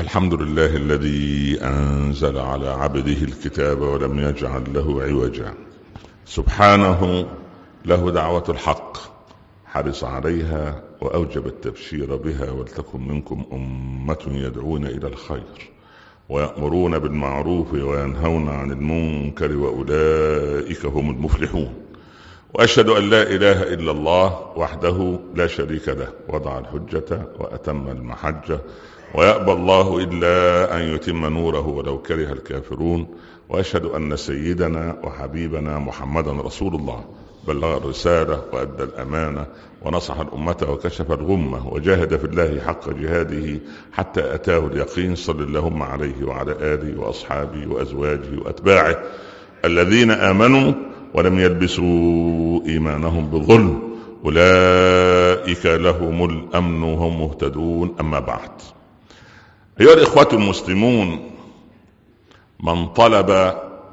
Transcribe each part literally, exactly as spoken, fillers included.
الحمد لله الذي أنزل على عبده الكتاب ولم يجعل له عوجا، سبحانه له دعوة الحق حرص عليها وأوجب التبشير بها، ولتكن منكم أمة يدعون إلى الخير ويأمرون بالمعروف وينهون عن المنكر وأولئك هم المفلحون. وأشهد أن لا إله إلا الله وحده لا شريك له، وضع الحجة وأتم المحجة، ويأبى الله إلا أن يتم نوره ولو كره الكافرون. وأشهد أن سيدنا وحبيبنا محمدا رسول الله، بلغ الرسالة وأدى الأمانة ونصح الأمة وكشف الغمة وجاهد في الله حق جهاده حتى أتاه اليقين، صلى اللهم عليه وعلى آله وأصحابه وأزواجه وأتباعه الذين آمنوا ولم يلبسوا إيمانهم بالظلم، أولئك لهم الأمن وهم مهتدون. أما بعد، أيها الإخوة المسلمون، من طلب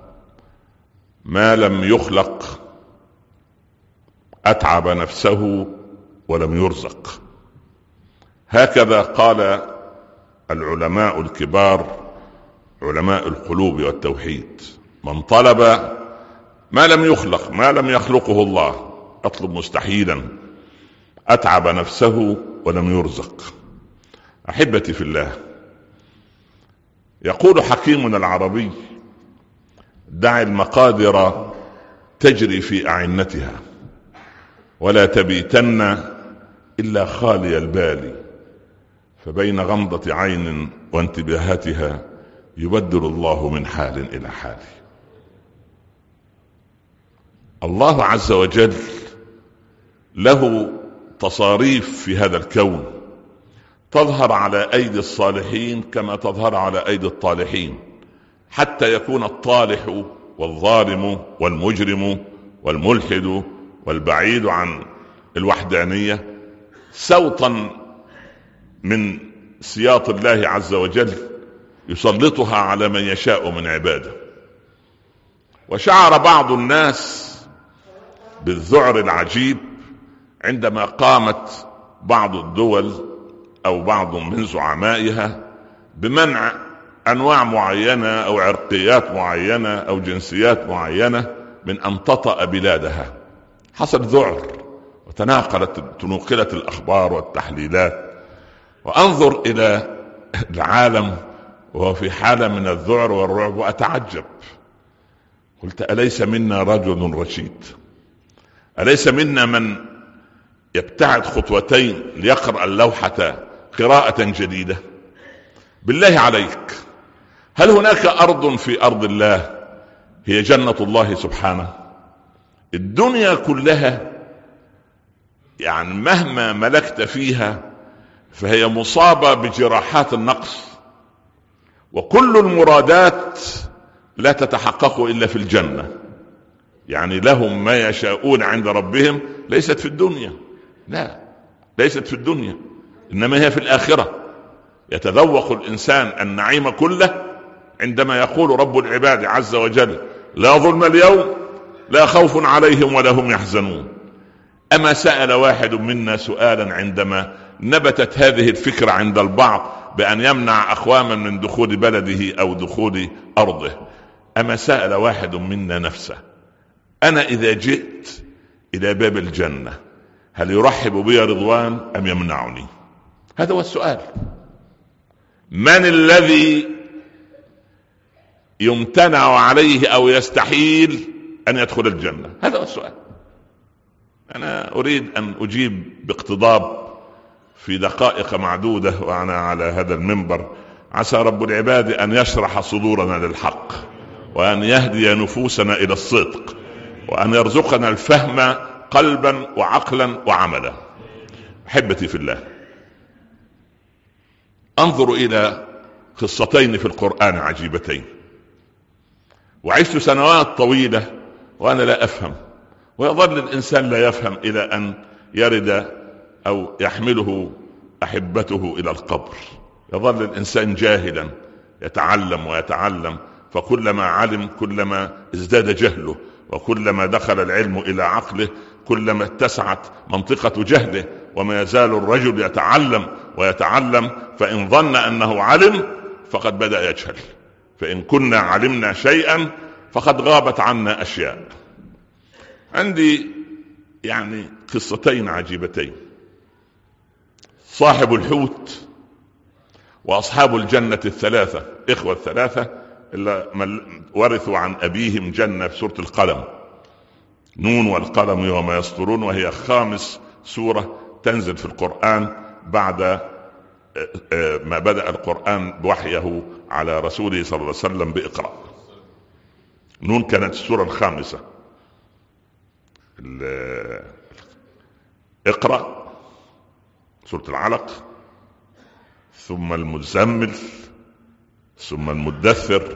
ما لم يخلق أتعب نفسه ولم يرزق. هكذا قال العلماء الكبار، علماء القلوب والتوحيد: من طلب ما لم يخلق، ما لم يخلقه الله، أطلب مستحيلا، أتعب نفسه ولم يرزق. أحبتي في الله، يقول حكيمنا العربي: دع المقادر تجري في أعنتها ولا تبيتن إلا خالي البال، فبين غمضة عين وانتباهاتها يبدل الله من حال إلى حال. الله عز وجل له تصاريف في هذا الكون تظهر على أيدي الصالحين كما تظهر على أيدي الطالحين، حتى يكون الطالح والظالم والمجرم والملحد والبعيد عن الوحدانية سوطا من سياط الله عز وجل يسلطها على من يشاء من عباده. وشعر بعض الناس بالذعر العجيب عندما قامت بعض الدول أو بعض من زعمائها بمنع أنواع معينة أو عرقيات معينة أو جنسيات معينة من أن تطأ بلادها. حصل ذعر وتناقلت تنقلت الأخبار والتحليلات، وأنظر إلى العالم وهو في حالة من الذعر والرعب وأتعجب. قلت: أليس منا رجل رشيد؟ أليس منا من يبتعد خطوتين ليقرأ اللوحة قراءة جديدة؟ بالله عليك، هل هناك أرض في أرض الله هي جنة الله سبحانه؟ الدنيا كلها يعني مهما ملكت فيها فهي مصابة بجراحات النقص، وكل المرادات لا تتحقق إلا في الجنة. يعني لهم ما يشاءون عند ربهم، ليست في الدنيا، لا ليست في الدنيا، إنما هي في الآخرة. يتذوق الإنسان النعيم كله عندما يقول رب العباد عز وجل: لا ظلم اليوم، لا خوف عليهم ولا هم يحزنون. أما سأل واحد منا سؤالا عندما نبتت هذه الفكرة عند البعض بأن يمنع أقواما من دخول بلده أو دخول أرضه، أما سأل واحد منا نفسه: أنا إذا جئت إلى باب الجنة هل يرحب بي رضوان أم يمنعني؟ هذا هو السؤال. من الذي يمتنع عليه أو يستحيل أن يدخل الجنة؟ هذا هو السؤال. أنا أريد أن أجيب باقتضاب في دقائق معدودة وأنا على هذا المنبر. عسى رب العباد أن يشرح صدورنا للحق، وأن يهدي نفوسنا إلى الصدق، وأن يرزقنا الفهم قلبا وعقلا وعملا. أحبتي في الله، أنظر إلى قصتين في القرآن عجيبتين. وعشت سنوات طويلة وأنا لا أفهم، ويظل الإنسان لا يفهم إلى أن يرد أو يحمله أحبته إلى القبر. يظل الإنسان جاهلا يتعلم ويتعلم، فكلما علم كلما ازداد جهله، وكلما دخل العلم إلى عقله كلما اتسعت منطقة جهله. وما يزال الرجل يتعلم ويتعلم، فإن ظن أنه علم فقد بدأ يجهل، فإن كنا علمنا شيئا فقد غابت عنا أشياء. عندي يعني قصتين عجيبتين. صاحب الحوت وأصحاب الجنة الثلاثة، إخوة الثلاثة اللي ورثوا عن أبيهم جنة في سورة القلم، نون والقلم وما يسطرون، وهي خامس سورة تنزل في القرآن بعد ما بدأ القرآن بوحيه على رسوله صلى الله عليه وسلم بإقرأ. نون كانت السورة الخامسة. اقرأ سورة العلق، ثم المزمل، ثم المدثر،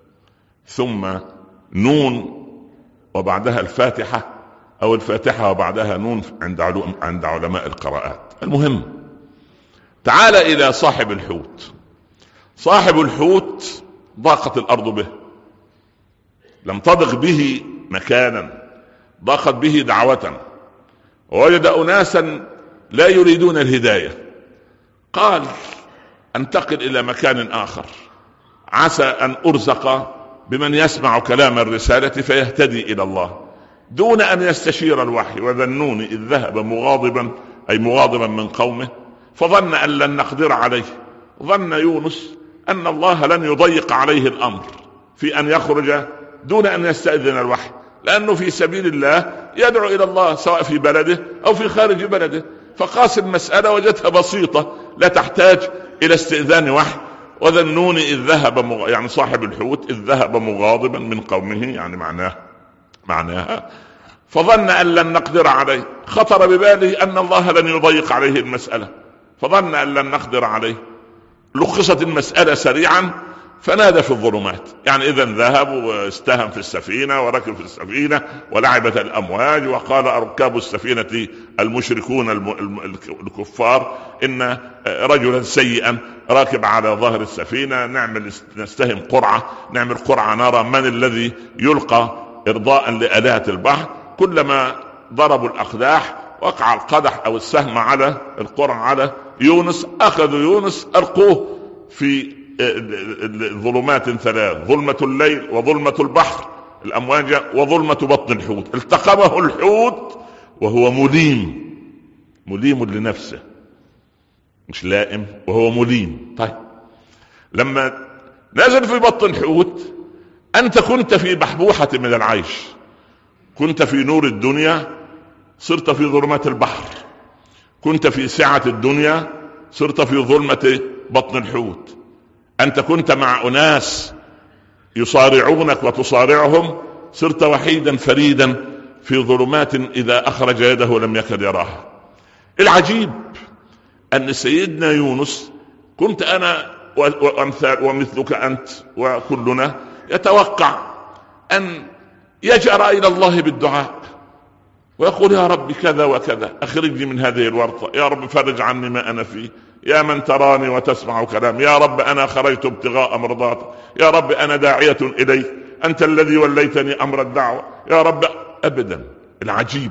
ثم نون وبعدها الفاتحة، أو الفاتحة وبعدها نون عند عند علماء القراءات. المهم، تعال إلى صاحب الحوت. صاحب الحوت ضاقت الأرض به، لم تضق به مكانا، ضاقت به دعوة، ووجد أناسا لا يريدون الهداية. قال انتقل إلى مكان آخر، عسى أن أرزق بمن يسمع كلام الرسالة فيهتدي إلى الله، دون أن يستشير الوحي. وذا النون إذ ذهب مغاضبا، أي مغاضبا من قومه، فظن أن لن نقدر عليه. ظن يونس أن الله لن يضيق عليه الأمر في أن يخرج دون أن يستأذن الوحي، لأنه في سبيل الله يدعو إلى الله سواء في بلده أو في خارج بلده. فقاس المسألة وجدتها بسيطة لا تحتاج إلى استئذان وحي. وذا النون إذ ذهب مغ... يعني صاحب الحوت إذ ذهب مغاضبا من قومه، يعني معناه معناها فظن أن لن نقدر عليه. خطر بباله أن الله لن يضيق عليه المسألة، فظن أن لن نقدر عليه. لخصت المسألة سريعا، فنادى في الظلمات. يعني إذا ذهب واستهم في السفينة وركب في السفينة ولعبت الأمواج، وقال أركاب السفينة المشركون الكفار إن رجلا سيئا راكب على ظهر السفينة، نعمل نستهم قرعة، نعمل قرعة نرى من الذي يلقى إرضاء لآلهة البحر. كلما ضربوا الأقداح وقع القدح أو السهم على القرعة على يونس، أخذوا يونس ألقوه في ظلمات ثلاث، ظلمة الليل وظلمة البحر الأمواج وظلمة بطن الحوت. التقمه الحوت وهو مليم، مليم لنفسه، مش لائم، وهو مليم. طيب لما نزل في بطن الحوت، أنت كنت في بحبوحة من العيش، كنت في نور الدنيا، صرت في ظلمة البحر، كنت في سعة الدنيا، صرت في ظلمة بطن الحوت. أنت كنت مع أناس يصارعونك وتصارعهم، صرت وحيدا فريدا في ظلمات إذا أخرج يده لم يكد يراها. العجيب أن سيدنا يونس، كنت أنا وأمثال ومثلك أنت وكلنا يتوقع أن يجأر إلى الله بالدعاء ويقول يا رب كذا وكذا، أخرجني من هذه الورطة، يا رب فرج عني ما أنا فيه، يا من تراني وتسمع كلام، يا رب أنا خرجت ابتغاء مرضاتك، يا رب أنا داعية إليك، أنت الذي وليتني أمر الدعوة، يا رب. أبدا. العجيب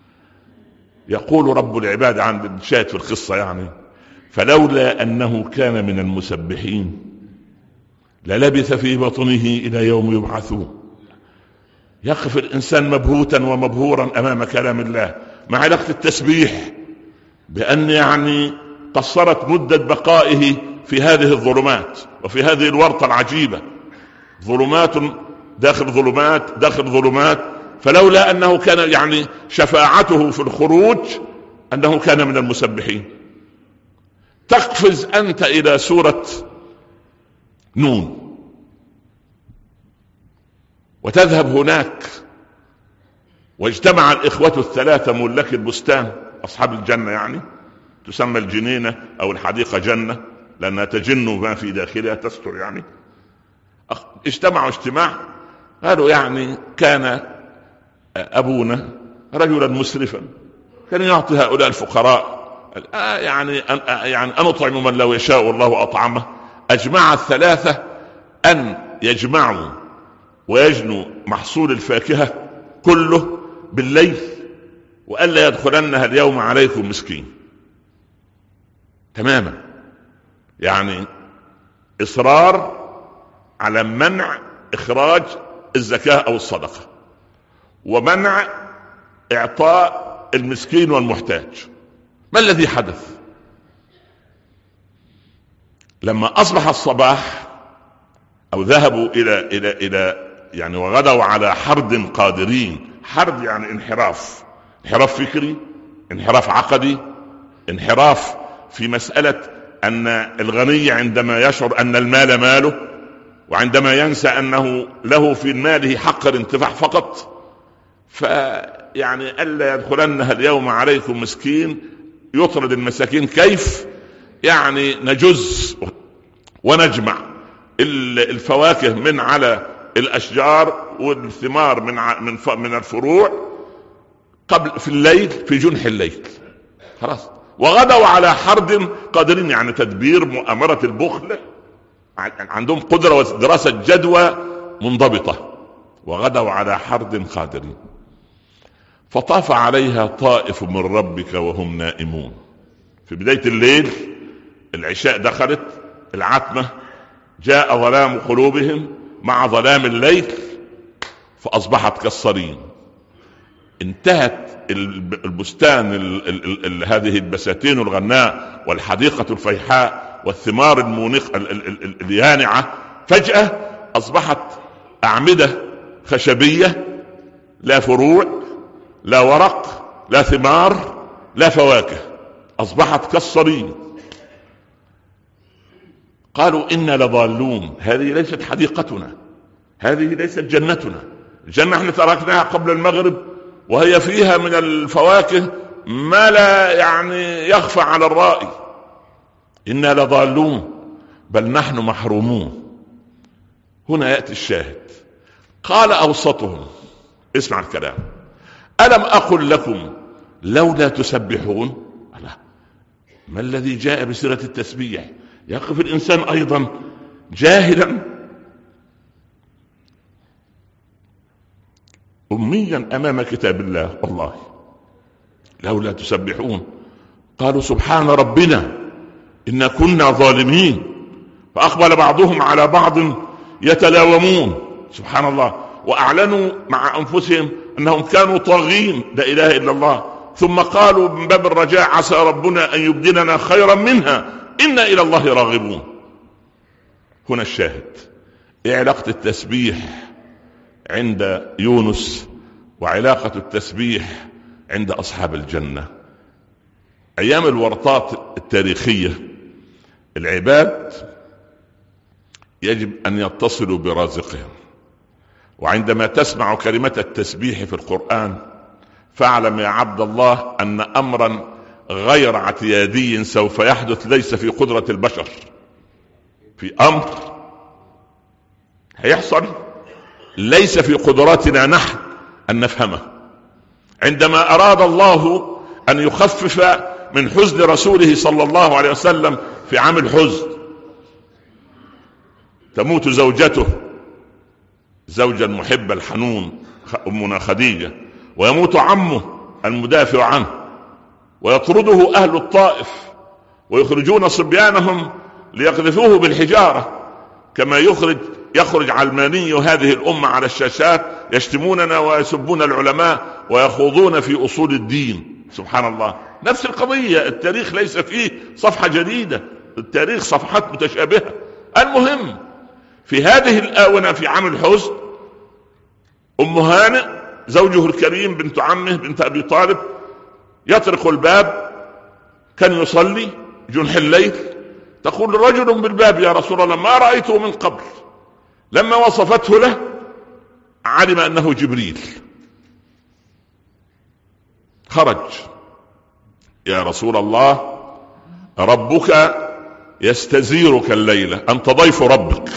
يقول رب العباد عن الشاهد في القصة، يعني فلولا أنه كان من المسبحين للبث في بطنه إلى يوم يبعثون. يقف الإنسان مبهوتا ومبهورا أمام كلام الله، مع علاقة التسبيح بأن يعني قصرت مدة بقائه في هذه الظلمات وفي هذه الورطة العجيبة، ظلمات داخل ظلمات داخل ظلمات. فلولا أنه كان يعني شفاعته في الخروج أنه كان من المسبحين. تقفز أنت إلى سورة نون وتذهب هناك، واجتمع الإخوة الثلاثة ملك البستان أصحاب الجنة، يعني تسمى الجنينة أو الحديقة جنة لأنها تجن ما في داخلها تستر. يعني اجتمعوا اجتماع، قالوا يعني كان أبونا رجلا مسرفا، كان يعطي هؤلاء الفقراء آه يعني أن يعني أن أطعم من لو يشاء الله أطعمه. أجمع الثلاثة أن يجمعوا ويجنوا محصول الفاكهة كله بالليل، وألا يدخلنها اليوم عليكم مسكين. تماما. يعني إصرار على منع إخراج الزكاة أو الصدقة، ومنع إعطاء المسكين والمحتاج. ما الذي حدث؟ لما أصبح الصباح أو ذهبوا إلى إلى إلى يعني وغدوا على حرد قادرين. حرد يعني انحراف، انحراف فكري، انحراف عقدي، انحراف في مسألة أن الغني عندما يشعر أن المال ماله، وعندما ينسى أنه له في ماله حق الانتفاع فقط، فيعني ألا يدخلنها اليوم عليكم مسكين يطرد المساكين. كيف يعني نجز ونجمع الفواكه من على الأشجار والثمار من من من الفروع قبل في الليل في جنح الليل خلاص. وغدوا على حرد قادرين، يعني تدبير مؤامرة البخل، عندهم قدرة ودراسة جدوى منضبطة. وغدوا على حرد قادرين. فطاف عليها طائف من ربك وهم نائمون. في بداية الليل العشاء دخلت، العتمة، جاء ظلام قلوبهم مع ظلام الليل فأصبحت كالصريم. انتهت البستان ال ال ال هذه البساتين الغناء والحديقة الفيحاء والثمار المونقة اليانعة، فجأة أصبحت أعمدة خشبية، لا فروع، لا ورق، لا ثمار، لا فواكه، أصبحت كالصريم. قالوا إنا لضالون، هذه ليست حديقتنا، هذه ليست جنتنا. الجنة احنا تركناها قبل المغرب وهي فيها من الفواكه ما لا يعني يخفى على الرائي. إنا لضالون بل نحن محرومون. هنا يأتي الشاهد. قال أوسطهم، اسمع الكلام، ألم أقل لكم لولا تسبحون؟ لا، ما الذي جاء بسيرة التسبيح؟ يقف الإنسان أيضا جاهلا أميا أمام كتاب الله. والله لولا تسبحون. قالوا سبحان ربنا إنا كنا ظالمين. فأقبل بعضهم على بعض يتلاومون، سبحان الله، وأعلنوا مع أنفسهم أنهم كانوا طاغين، لا إله إلا الله. ثم قالوا من باب الرجاء عسى ربنا أن يبدلنا خيرا منها إنا إلى الله راغبون. هنا الشاهد. إيه علاقة التسبيح عند يونس وعلاقة التسبيح عند أصحاب الجنة؟ أيام الورطات التاريخية العباد يجب أن يتصلوا برازقهم. وعندما تسمع كلمة التسبيح في القرآن فاعلم يا عبد الله أن أمرا غير اعتيادي سوف يحدث، ليس في قدرة البشر. في أمر هيحصل ليس في قدراتنا نحن أن نفهمه. عندما أراد الله أن يخفف من حزن رسوله صلى الله عليه وسلم في عام الحزن، تموت زوجته، زوجا المحب الحنون أمنا خديجة، ويموت عمه المدافع عنه، ويطرده أهل الطائف ويخرجون صبيانهم ليقذفوه بالحجارة، كما يخرج يخرج علماني هذه الأمة على الشاشات يشتموننا ويسبون العلماء ويخوضون في أصول الدين. سبحان الله، نفس القضية. التاريخ ليس فيه صفحة جديدة، التاريخ صفحات متشابهة. المهم في هذه الآونة في عام الحزن أم هانئ زوجه الكريم بنت عمه بنت أبي طالب يطرق الباب، كان يصلي جنح الليل، تقول رجل بالباب يا رسول الله ما رأيته من قبل. لما وصفته له علم أنه جبريل. خرج، يا رسول الله ربك يستزيرك الليلة، أنت ضيف ربك.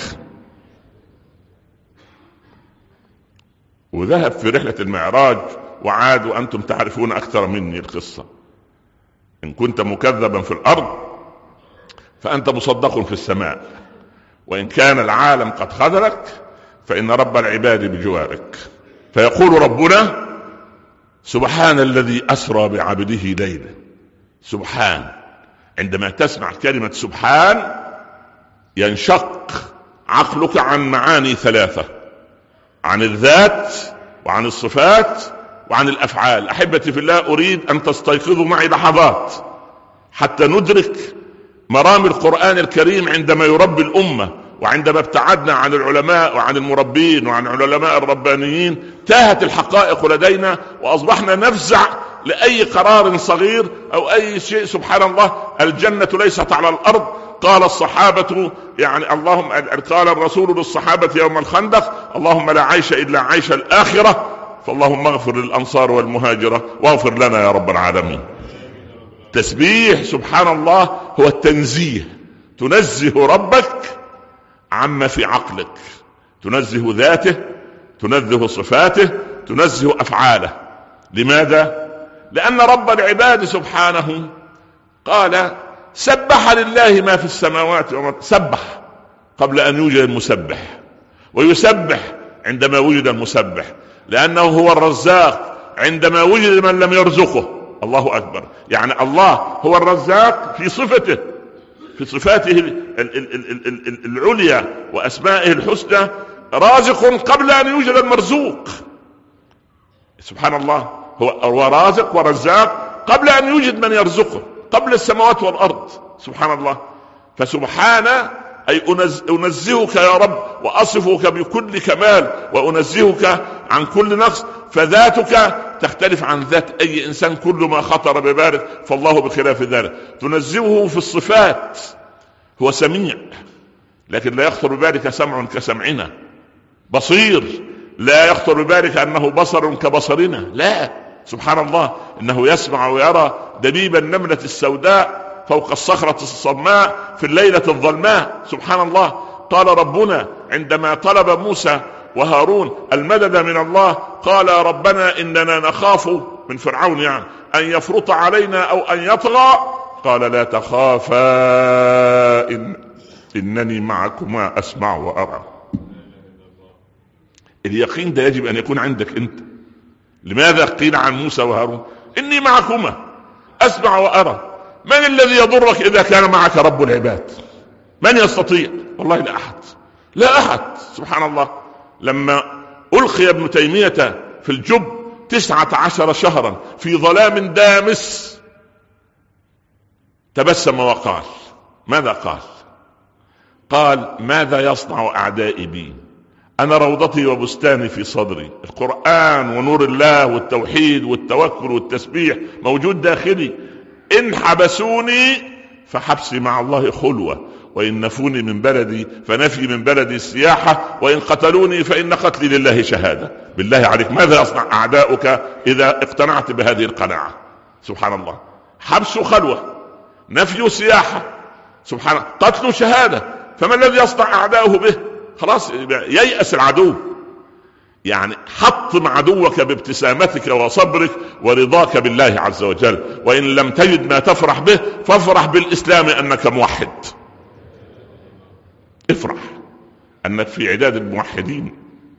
وذهب في رحلة المعراج وعاد، وأنتم تعرفون أكثر مني القصة. إن كنت مكذبا في الأرض فأنت مصدق في السماء، وإن كان العالم قد خذلك فإن رب العباد بجوارك. فيقول ربنا سبحان الذي أسرى بعبده ليلا. سبحان، عندما تسمع كلمة سبحان ينشق عقلك عن معاني ثلاثة: عن الذات وعن الصفات وعن الأفعال. أحبتي في الله، أريد أن تستيقظوا معي لحظات حتى ندرك مرام القرآن الكريم عندما يربي الأمة. وعندما ابتعدنا عن العلماء وعن المربين وعن العلماء الربانيين تاهت الحقائق لدينا، وأصبحنا نفزع لأي قرار صغير أو أي شيء. سبحان الله، الجنة ليست على الأرض. قال الصحابة يعني اللهم قال الرسول للصحابة يوم الخندق: اللهم لا عيش إلا عيش الآخرة، فاللهم اغفر للأنصار والمهاجرة واغفر لنا يا رب العالمين. تسبيح سبحان الله هو التنزيه، تنزه ربك عما في عقلك، تنزه ذاته، تنزه صفاته، تنزه أفعاله. لماذا؟ لأن رب العباد سبحانه قال: سبح لله ما في السماوات وما سبح قبل أن يوجد المسبح، ويسبح عندما وجد المسبح، لأنه هو الرزاق عندما وجد من لم يرزقه. الله أكبر. يعني الله هو الرزاق في صفته، في صفاته العليا وأسمائه الحسنى، رازق قبل أن يوجد المرزوق. سبحان الله، هو رازق ورزاق قبل أن يوجد من يرزقه، قبل السماوات والأرض. سبحان الله. فسبحان أي أنزهك يا رب وأصفك بكل كمال وأنزهك عن كل نقص. فذاتك تختلف عن ذات أي إنسان، كل ما خطر ببالك فالله بخلاف ذلك. تنزهه في الصفات، هو سميع لكن لا يخطر ببالك سمع كسمعنا، بصير لا يخطر ببالك أنه بصر كبصرنا، لا. سبحان الله، إنه يسمع ويرى دبيب النملة السوداء فوق الصخرة الصماء في الليلة الظلماء. سبحان الله. قال ربنا عندما طلب موسى وهارون المدد من الله، قال ربنا إننا نخاف من فرعون يعني أن يفرط علينا أو أن يطغى. قال لا تخافا إن إنني معكما أسمع وأرى. اليقين ده يجب أن يكون عندك أنت. لماذا قيل عن موسى وهارون إني معكما أسمع وأرى؟ من الذي يضرك إذا كان معك رب العباد؟ من يستطيع؟ والله لا أحد، لا أحد. سبحان الله. لما ألقي ابن تيمية في الجب تسعة عشر شهرا في ظلام دامس تبسم وقال: ماذا قال؟ قال: ماذا يصنع أعدائي بي؟ أنا روضتي وبستاني في صدري، القرآن ونور الله والتوحيد والتوكل والتسبيح موجود داخلي. إن حبسوني فحبسي مع الله خلوة، وإن نفوني من بلدي فنفي من بلدي السياحة، وإن قتلوني فإن قتلي لله شهادة. بالله عليك، ماذا يصنع أعداؤك إذا اقتنعت بهذه القناعة؟ سبحان الله. حبس خلوة، نفي سياحة، سبحان الله، قتل شهادة. فما الذي يصنع أعداؤه به؟ خلاص ييأس العدو. يعني حطم عدوك بابتسامتك وصبرك ورضاك بالله عز وجل. وإن لم تجد ما تفرح به فافرح بالإسلام أنك موحد، افرح أنك في عداد الموحدين.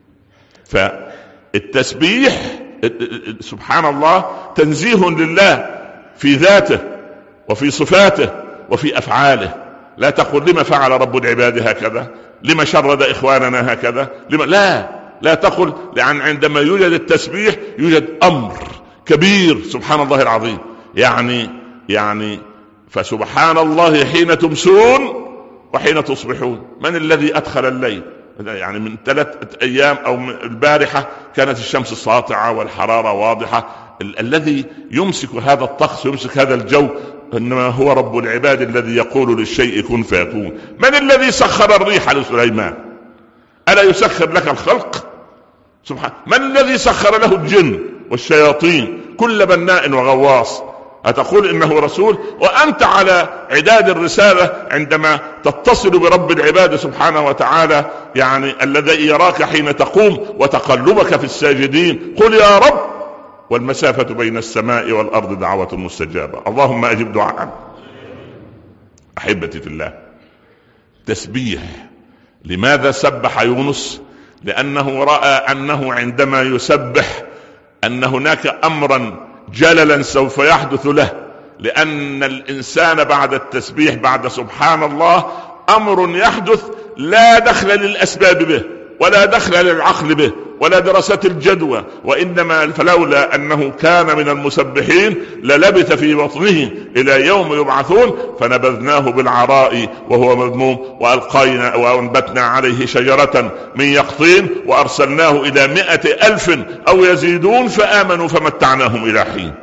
فالتسبيح سبحان الله تنزيه لله في ذاته وفي صفاته وفي أفعاله. لا تقول لما فعل رب العباد هكذا، لما شرد إخواننا هكذا، لما لا لا تقل، لأن عندما يوجد التسبيح يوجد أمر كبير. سبحان الله العظيم. يعني يعني فسبحان الله حين تمسون وحين تصبحون. من الذي أدخل الليل؟ يعني من ثلاثة أيام أو البارحة كانت الشمس ساطعة والحرارة واضحة. ال- الذي يمسك هذا الطقس يمسك هذا الجو إنما هو رب العباد الذي يقول للشيء كن فيكون. من الذي سخر الريح لسليمان؟ ألا يسخر لك الخلق؟ سبحان. من الذي سخر له الجن والشياطين كل بناء وغواص؟ أتقول إنه رسول وأنت على عداد الرسالة عندما تتصل برب العباد سبحانه وتعالى، يعني الذي يراك حين تقوم وتقلبك في الساجدين. قل يا رب والمسافة بين السماء والأرض دعوة مستجابة، اللهم أجب دعاء. أحبتي في الله، تسبيح. لماذا سبح يونس؟ لأنه رأى أنه عندما يسبح أن هناك أمرا جللا سوف يحدث له، لأن الإنسان بعد التسبيح بعد سبحان الله أمر يحدث لا دخل للأسباب به ولا دخل للعقل به ولا دراسة الجدوى، وإنما فلولا أنه كان من المسبحين للبث في بطنه إلى يوم يبعثون فنبذناه بالعراء وهو مذموم وألقينا وأنبتنا عليه شجرة من يقطين وأرسلناه إلى مئة ألف أو يزيدون فآمنوا فمتعناهم إلى حين.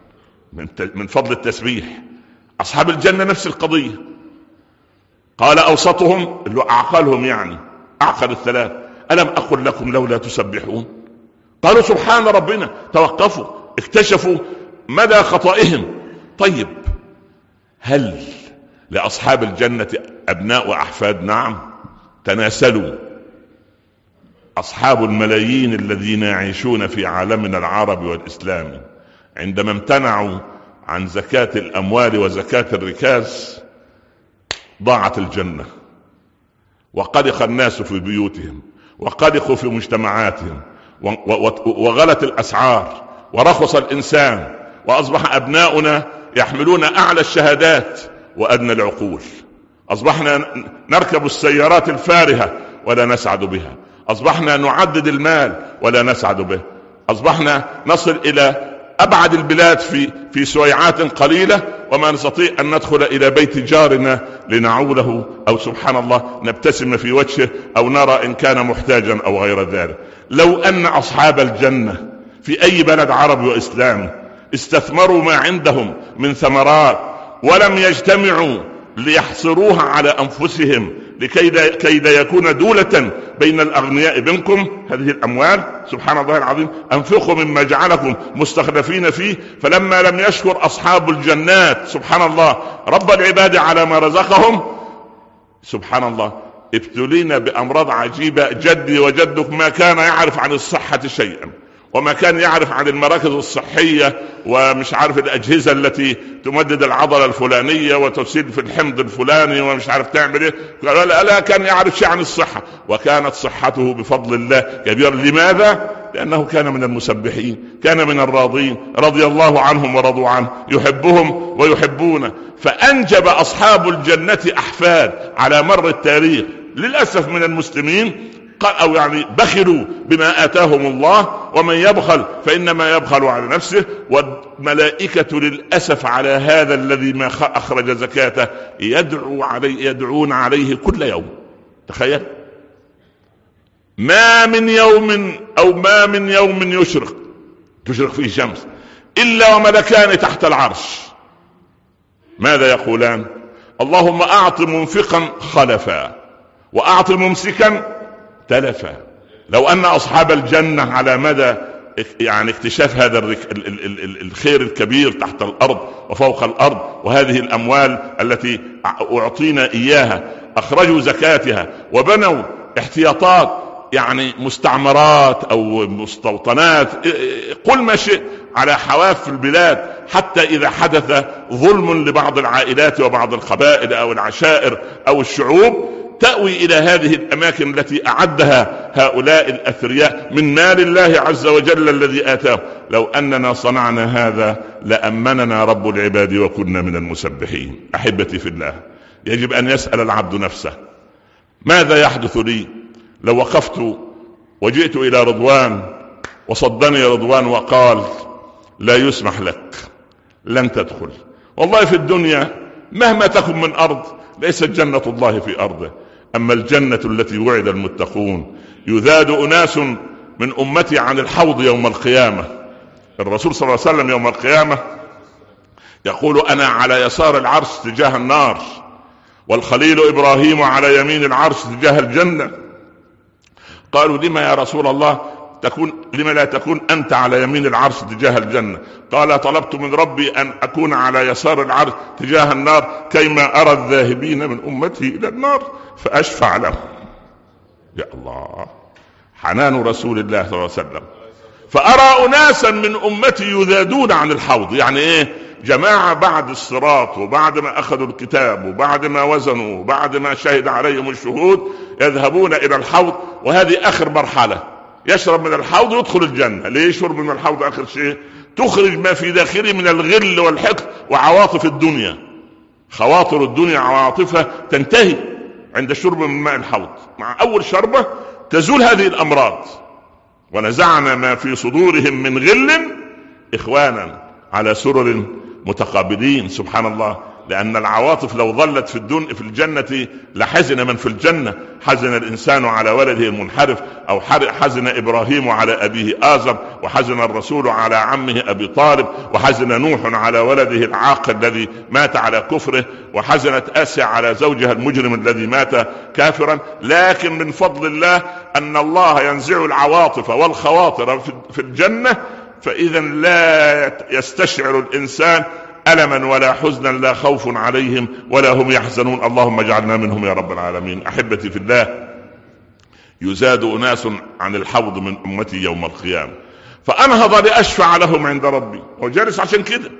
من فضل التسبيح. أصحاب الجنة نفس القضية. قال أوسطهم اللي أعقلهم، يعني أعقل الثلاث: ألم أقل لكم لولا تسبحون؟ قالوا سبحان ربنا. توقفوا، اكتشفوا مدى خطئهم. طيب، هل لأصحاب الجنة أبناء وأحفاد؟ نعم. تناسلوا. أصحاب الملايين الذين يعيشون في عالمنا العربي والإسلامي عندما امتنعوا عن زكاة الأموال وزكاة الركاز ضاعت الجنة، وقلق الناس في بيوتهم وقلقوا في مجتمعاتهم وغلت الأسعار ورخص الإنسان، وأصبح أبناؤنا يحملون أعلى الشهادات وأدنى العقول. أصبحنا نركب السيارات الفارهة ولا نسعد بها، أصبحنا نعدد المال ولا نسعد به، أصبحنا نصل إلى أبعد البلاد في في سويعات قليلة وما نستطيع أن ندخل إلى بيت جارنا لنعوله أو سبحان الله نبتسم في وجهه أو نرى إن كان محتاجا أو غير ذلك. لو أن أصحاب الجنة في أي بلد عربي وإسلامي استثمروا ما عندهم من ثمرات ولم يجتمعوا ليحصروها على أنفسهم لكي لا, كي لا يكون دولة بين الأغنياء منكم هذه الأموال، سبحان الله العظيم، أنفقوا مما جعلكم مستخلفين فيه. فلما لم يشكر أصحاب الجنات سبحان الله رب العباد على ما رزقهم، سبحان الله ابتلينا بأمراض عجيبة. جدي وجدك ما كان يعرف عن الصحة شيئا، وما كان يعرف عن المراكز الصحية ومش عارف الأجهزة التي تمدد العضلة الفلانية وتسيل في الحمض الفلاني ومش عارف تعمل ايه. لا, لا كان يعرف شيء عن الصحة، وكانت صحته بفضل الله كبيرة. لماذا؟ لأنه كان من المسبحين، كان من الراضين رضي الله عنهم ورضوا عنه، يحبهم ويحبونه. فأنجب أصحاب الجنة أحفاد على مر التاريخ للأسف من المسلمين أو يعني بخلوا بما آتاهم الله، ومن يبخل فإنما يبخل على نفسه. والملائكة للأسف على هذا الذي ما أخرج زكاته يدعو عليه يدعون عليه كل يوم. تخيل، ما من يوم أو ما من يوم يشرق تشرق فيه شمس إلا وملكان تحت العرش ماذا يقولان؟ اللهم أعط منفقا خلفا وأعط ممسكا تلفا. لو أن أصحاب الجنة على مدى يعني اكتشاف هذا الخير الكبير تحت الأرض وفوق الأرض وهذه الأموال التي أعطينا إياها أخرجوا زكاتها وبنوا احتياطات يعني مستعمرات أو مستوطنات قل ما شئ على حواف البلاد، حتى إذا حدث ظلم لبعض العائلات وبعض القبائل أو العشائر أو الشعوب تأوي إلى هذه الأماكن التي أعدها هؤلاء الأثرياء من مال الله عز وجل الذي آتاه. لو أننا صنعنا هذا لأمننا رب العباد وكنا من المسبحين. أحبتي في الله، يجب أن يسأل العبد نفسه ماذا يحدث لي لو وقفت وجئت إلى رضوان وصدني رضوان وقال لا يسمح لك، لن تدخل. والله في الدنيا مهما تكن من أرض ليست جنة الله في أرضه، أما الجنة التي وعد المتقون يذاد أناس من أمتي عن الحوض يوم القيامة. الرسول صلى الله عليه وسلم يوم القيامة يقول أنا على يسار العرش تجاه النار، والخليل إبراهيم على يمين العرش تجاه الجنة. قالوا لما يا رسول الله تكون لما لا تكون أنت على يمين العرش تجاه الجنة؟ قال طلبت من ربي أن أكون على يسار العرش تجاه النار كيما أرى الذاهبين من أمتي إلى النار فأشفع لهم. يا الله، حنان رسول الله صلى الله عليه وسلم. فأرى أناسا من أمتي يذادون عن الحوض، يعني إيه؟ جماعة بعد الصراط وبعد ما أخذوا الكتاب وبعد ما وزنوا وبعد ما شهد عليهم الشهود يذهبون إلى الحوض، وهذه آخر مرحلة. يشرب من الحوض يدخل الجنة. ليه يشرب من الحوض؟ آخر شيء تخرج ما في داخله من الغل والحقد وعواطف الدنيا. خواطر الدنيا عواطفها تنتهي عند الشرب من ماء الحوض، مع أول شربة تزول هذه الأمراض. ونزعنا ما في صدورهم من غل إخوانا على سرر متقابلين. سبحان الله، لأن العواطف لو ظلت في الدن في الجنة لحزن من في الجنة. حزن الإنسان على ولده المنحرف، أو حزن إبراهيم على أبيه آزر، وحزن الرسول على عمه أبي طالب، وحزن نوح على ولده العاق الذي مات على كفره، وحزنت آسيا على زوجها المجرم الذي مات كافرا. لكن من فضل الله أن الله ينزع العواطف والخواطر في الجنة، فإذا لا يستشعر الإنسان ألما ولا حزنا، لا خوف عليهم ولا هم يحزنون. اللهم اجعلنا منهم يا رب العالمين. أحبتي في الله، يزاد أناس عن الحوض من أمتي يوم القيامة فأنهض لأشفع لهم عند ربي، وجالس عشان كده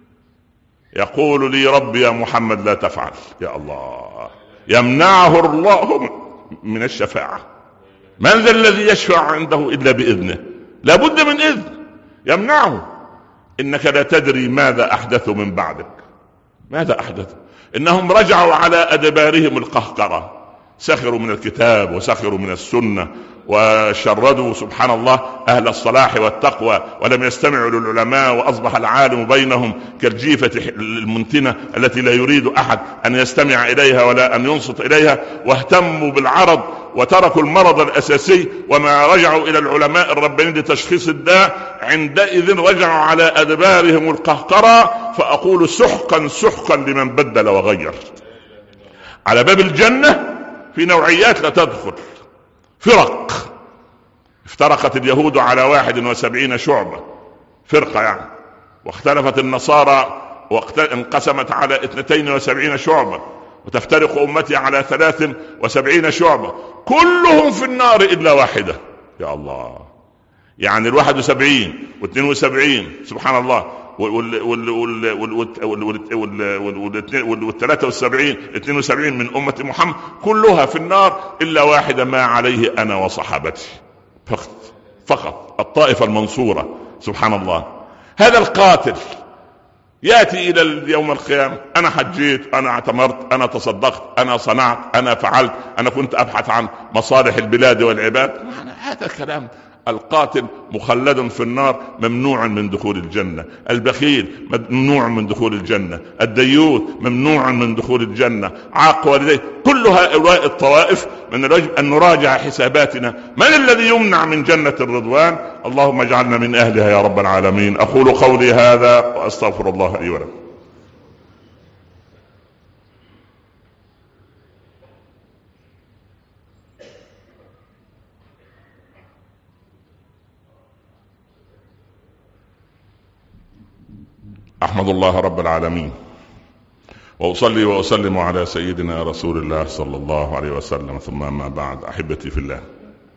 يقول لي ربي يا محمد لا تفعل. يا الله، يمنعه الله من الشفاعة. من ذا الذي يشفع عنده إلا بإذنه؟ لابد من إذن يمنعه. إنك لا تدري ماذا أحدثوا من بعدك. ماذا أحدثوا؟ إنهم رجعوا على أدبارهم القهقرة، سخروا من الكتاب وسخروا من السنة، وشردوا سبحان الله أهل الصلاح والتقوى، ولم يستمعوا للعلماء، وأصبح العالم بينهم كالجيفة المنتنة التي لا يريد أحد أن يستمع إليها ولا أن ينصت إليها. واهتموا بالعرض وتركوا المرض الأساسي، وما رجعوا إلى العلماء الربانيين لتشخيص الداء. عندئذ رجعوا على أدبارهم القهقرة. فأقول سحقا سحقا لمن بدل وغير. على باب الجنة في نوعيات لا تدخل، فرق. افترقت اليهود على واحد وسبعين شعبة، فرقة يعني. واختلفت النصارى وانقسمت على اثنتين وسبعين شعبة. وتفترق أمتي على ثلاث وسبعين شعبة، كلهم في النار إلا واحدة. يا الله، يعني الواحد وسبعين واثنين وسبعين سبحان الله، والثلاثة والسبعين اثنين وسبعين من أمة محمد كلها في النار إلا واحدة ما عليه أنا وصحابتي فقط. فقط الطائفة المنصورة. سبحان الله. هذا القاتل يأتي إلى يوم القيامة، أنا حجيت، أنا اعتمرت، أنا تصدقت، أنا صنعت، أنا فعلت، أنا كنت أبحث عن مصالح البلاد والعباد. هذا كلام. القاتل مخلد في النار، ممنوع من دخول الجنة. البخيل ممنوع من دخول الجنة. الديوث ممنوع من دخول الجنة. عاق والديه. كل هؤلاء الطوائف من الواجب أن نراجع حساباتنا. من الذي يمنع من جنة الرضوان؟ اللهم اجعلنا من أهلها يا رب العالمين. أقول قولي هذا وأستغفر الله لي ولكم. أحمد الله رب العالمين، وأصلي وأسلم على سيدنا رسول الله صلى الله عليه وسلم، ثم ما بعد. أحبتي في الله،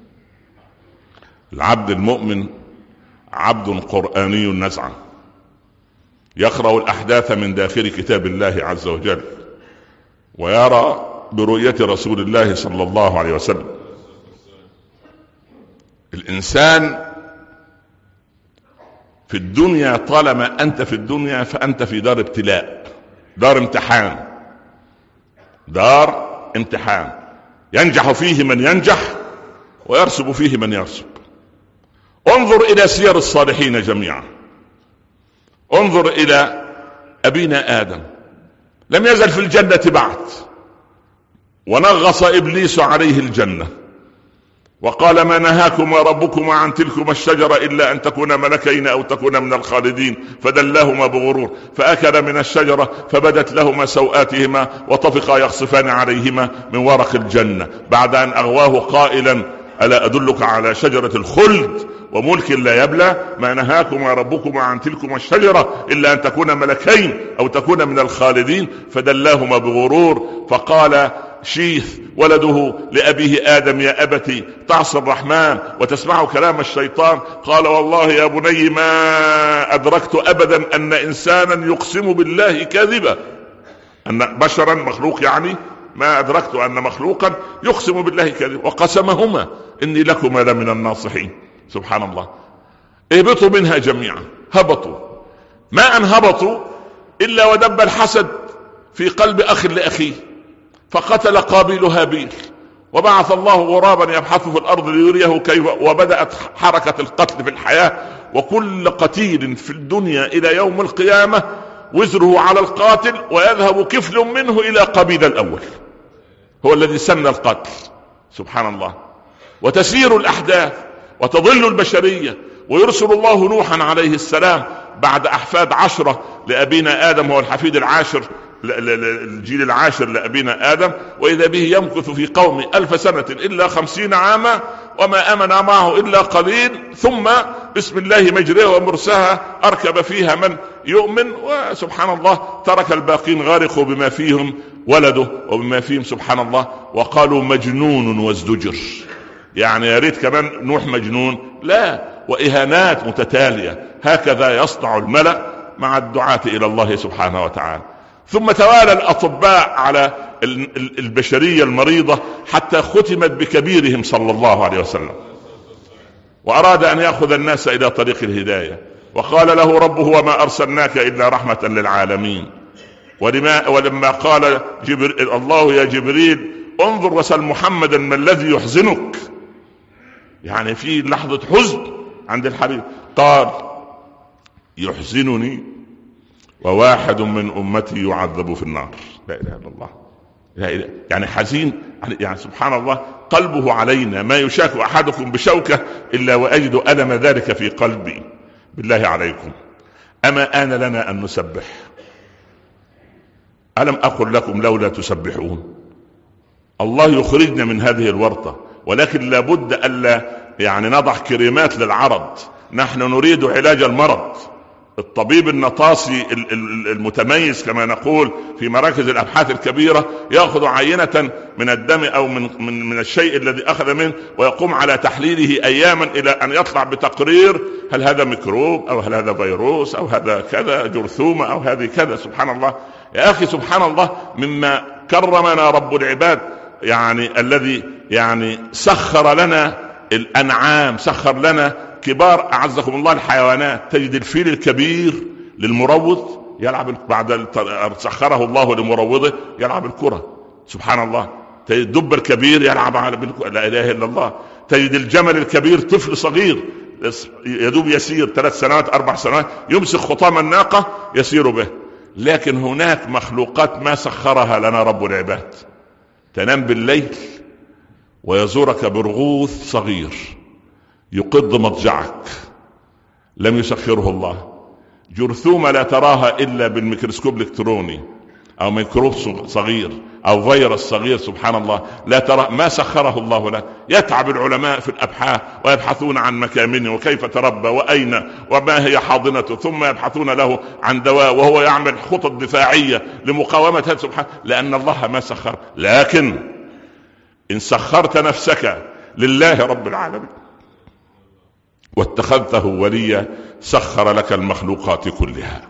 العبد المؤمن عبد قرآني نزعا، يقرأ الأحداث من داخل كتاب الله عز وجل، ويرى برؤية رسول الله صلى الله عليه وسلم. الإنسان في الدنيا، طالما أنت في الدنيا فأنت في دار ابتلاء، دار امتحان، دار امتحان ينجح فيه من ينجح ويرسب فيه من يرسب. انظر إلى سير الصالحين جميعا. انظر إلى أبينا آدم، لم يزل في الجنة بعد، ونغص إبليس عليه الجنة وقال ما نهاكما ربكما عن تلكما الشجرة إلا أن تكونا ملكين أو تكونا من الخالدين، فدلاهما بغرور فأكل من الشجرة فبدت لهما سوآتهما وطفقا يخصفان عليهما من ورق الجنة، بعد أن أغواه قائلا ألا أدلك على شجرة الخلد وملك لا يبلى؟ ما نهاكما ربكما عن تلكما الشجرة إلا أن تكونا ملكين أو تكونا من الخالدين، فدلاهما بغرور. فقال شيث ولده لأبيه آدم يا أبتي تعصي الرحمن وتسمع كلام الشيطان؟ قال والله يا بني ما أدركت أبدا أن إنسانا يقسم بالله كاذبا، أن بشرا مخلوق، يعني ما أدركت أن مخلوقا يقسم بالله كاذبا، وقسمهما إني لكما لمن الناصحين. سبحان الله. اهبطوا منها جميعا. هبطوا، ما أن هبطوا إلا ودب الحسد في قلب أخ لأخيه. فقتل قابيل هابيل، وبعث الله غرابا يبحث في الأرض ليريه كيف، وبدأت حركة القتل في الحياة. وكل قتيل في الدنيا إلى يوم القيامة وزره على القاتل، ويذهب كفل منه إلى قابيل الأول، هو الذي سن القتل. سبحان الله. وتسير الأحداث وتضل البشرية، ويرسل الله نوحا عليه السلام بعد أحفاد عشرة لأبينا آدم، هو الحفيد العاشر، الجيل العاشر لأبينا آدم، وإذا به يمكث في قوم ألف سنة إلا خمسين عاما وما أمن معه إلا قليل، ثم بسم الله مجريها ومرساها أركب فيها من يؤمن، وسبحان الله ترك الباقين غارقوا بما فيهم ولده وبما فيهم سبحان الله، وقالوا مجنون وازدجر. يعني يا ريت كمان نوح مجنون، لا، وإهانات متتالية. هكذا يصنع الملأ مع الدعاة إلى الله سبحانه وتعالى. ثم توالى الأطباء على البشرية المريضة حتى ختمت بكبيرهم صلى الله عليه وسلم، وأراد أن يأخذ الناس إلى طريق الهداية، وقال له ربه وما أرسلناك إلا رحمة للعالمين. ولما, ولما قال جبر الله يا جبريل انظر وسل محمدا ما الذي يحزنك، يعني في لحظة حزن عند الحبيب، قال يحزنني وواحد من أمتي يعذب في النار. لا إله إلا الله. لا إله. يعني حزين، يعني سبحان الله قلبه علينا. ما يشاك أحدكم بشوكة إلا وأجد ألم ذلك في قلبي. بالله عليكم أما آن لنا أن نسبح؟ ألم أقل لكم لولا تسبحون؟ الله يخرجنا من هذه الورطة، ولكن لابد ألا يعني نضع كريمات للعرض. نحن نريد علاج المرض. الطبيب النطاسي المتميز كما نقول في مراكز الأبحاث الكبيرة يأخذ عينة من الدم أو من, من, من الشيء الذي أخذ منه، ويقوم على تحليله أياما إلى أن يطلع بتقرير هل هذا ميكروب أو هل هذا فيروس أو هذا كذا جرثومة أو هذه كذا. سبحان الله يا أخي، سبحان الله مما كرمنا رب العباد، يعني الذي يعني سخر لنا الأنعام، سخر لنا كبار أعزكم الله الحيوانات. تجد الفيل الكبير للمروض يلعب، بعد سخره الله لمروضه يلعب الكرة. سبحان الله. تجد الدب الكبير يلعب على بالكرة. لا إله إلا الله. تجد الجمل الكبير طفل صغير يدوب يسير ثلاث سنوات أربع سنوات يمسك خطام الناقة يسير به. لكن هناك مخلوقات ما سخرها لنا رب العباد. تنام بالليل ويزورك برغوث صغير يقض مضجعك، لم يسخره الله. جرثومة لا تراها إلا بالميكروسكوب الإلكتروني أو ميكروب صغير أو فيروس صغير. سبحان الله لا ترى، ما سخره الله له. يتعب العلماء في الأبحاث ويبحثون عن مكامنه وكيف تربى وأين وما هي حاضنته، ثم يبحثون له عن دواء، وهو يعمل خطط دفاعية لمقاومة هذا. سبحان، لأن الله ما سخر. لكن إن سخرت نفسك لله رب العالمين واتخذته وليا سخر لك المخلوقات كلها.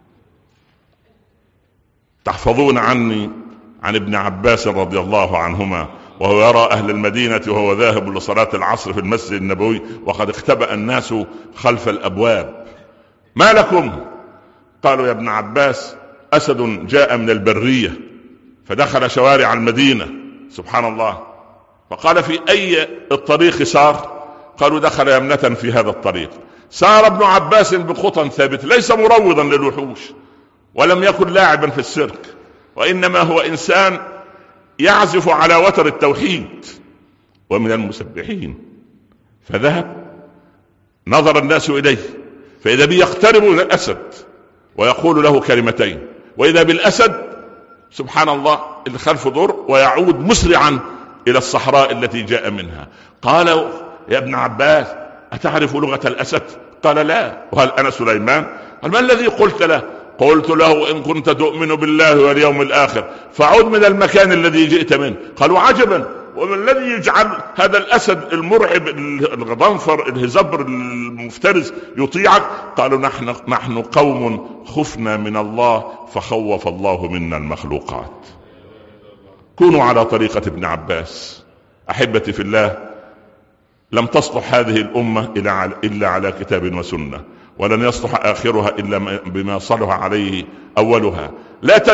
تحفظون عني عن ابن عباس رضي الله عنهما وهو يرى أهل المدينة وهو ذاهب لصلاة العصر في المسجد النبوي وقد اختبأ الناس خلف الأبواب. ما لكم؟ قالوا يا ابن عباس أسد جاء من البرية فدخل شوارع المدينة. سبحان الله. فقال في أي الطريق سار؟ قالوا دخل يمنة في هذا الطريق. سار ابن عباس بخطى ثابت، ليس مروضا للوحوش ولم يكن لاعبا في السيرك، وإنما هو إنسان يعزف على وتر التوحيد ومن المسبحين. فذهب، نظر الناس إليه، فإذا بي يقترب من الأسد ويقول له كلمتين، وإذا بالأسد سبحان الله الخلف ضر ويعود مسرعا إلى الصحراء التي جاء منها. قالوا يا ابن عباس أتعرف لغة الأسد؟ قال لا. وهل أنا سليمان؟ قال ما الذي قلت له؟ قلت له إن كنت تؤمن بالله واليوم الآخر فعد من المكان الذي جئت منه. قالوا عجبا، وما الذي يجعل هذا الأسد المرعب الغضنفر الهزبر المفترس يطيعك؟ قالوا نحن, نحن قوم خفنا من الله فخوف الله منا المخلوقات. كونوا على طريقة ابن عباس. أحبتي في الله، لم تصلح هذه الأمة إلا على كتاب وسنة، ولن يصلح آخرها إلا بما صلح عليه أولها. لا تلم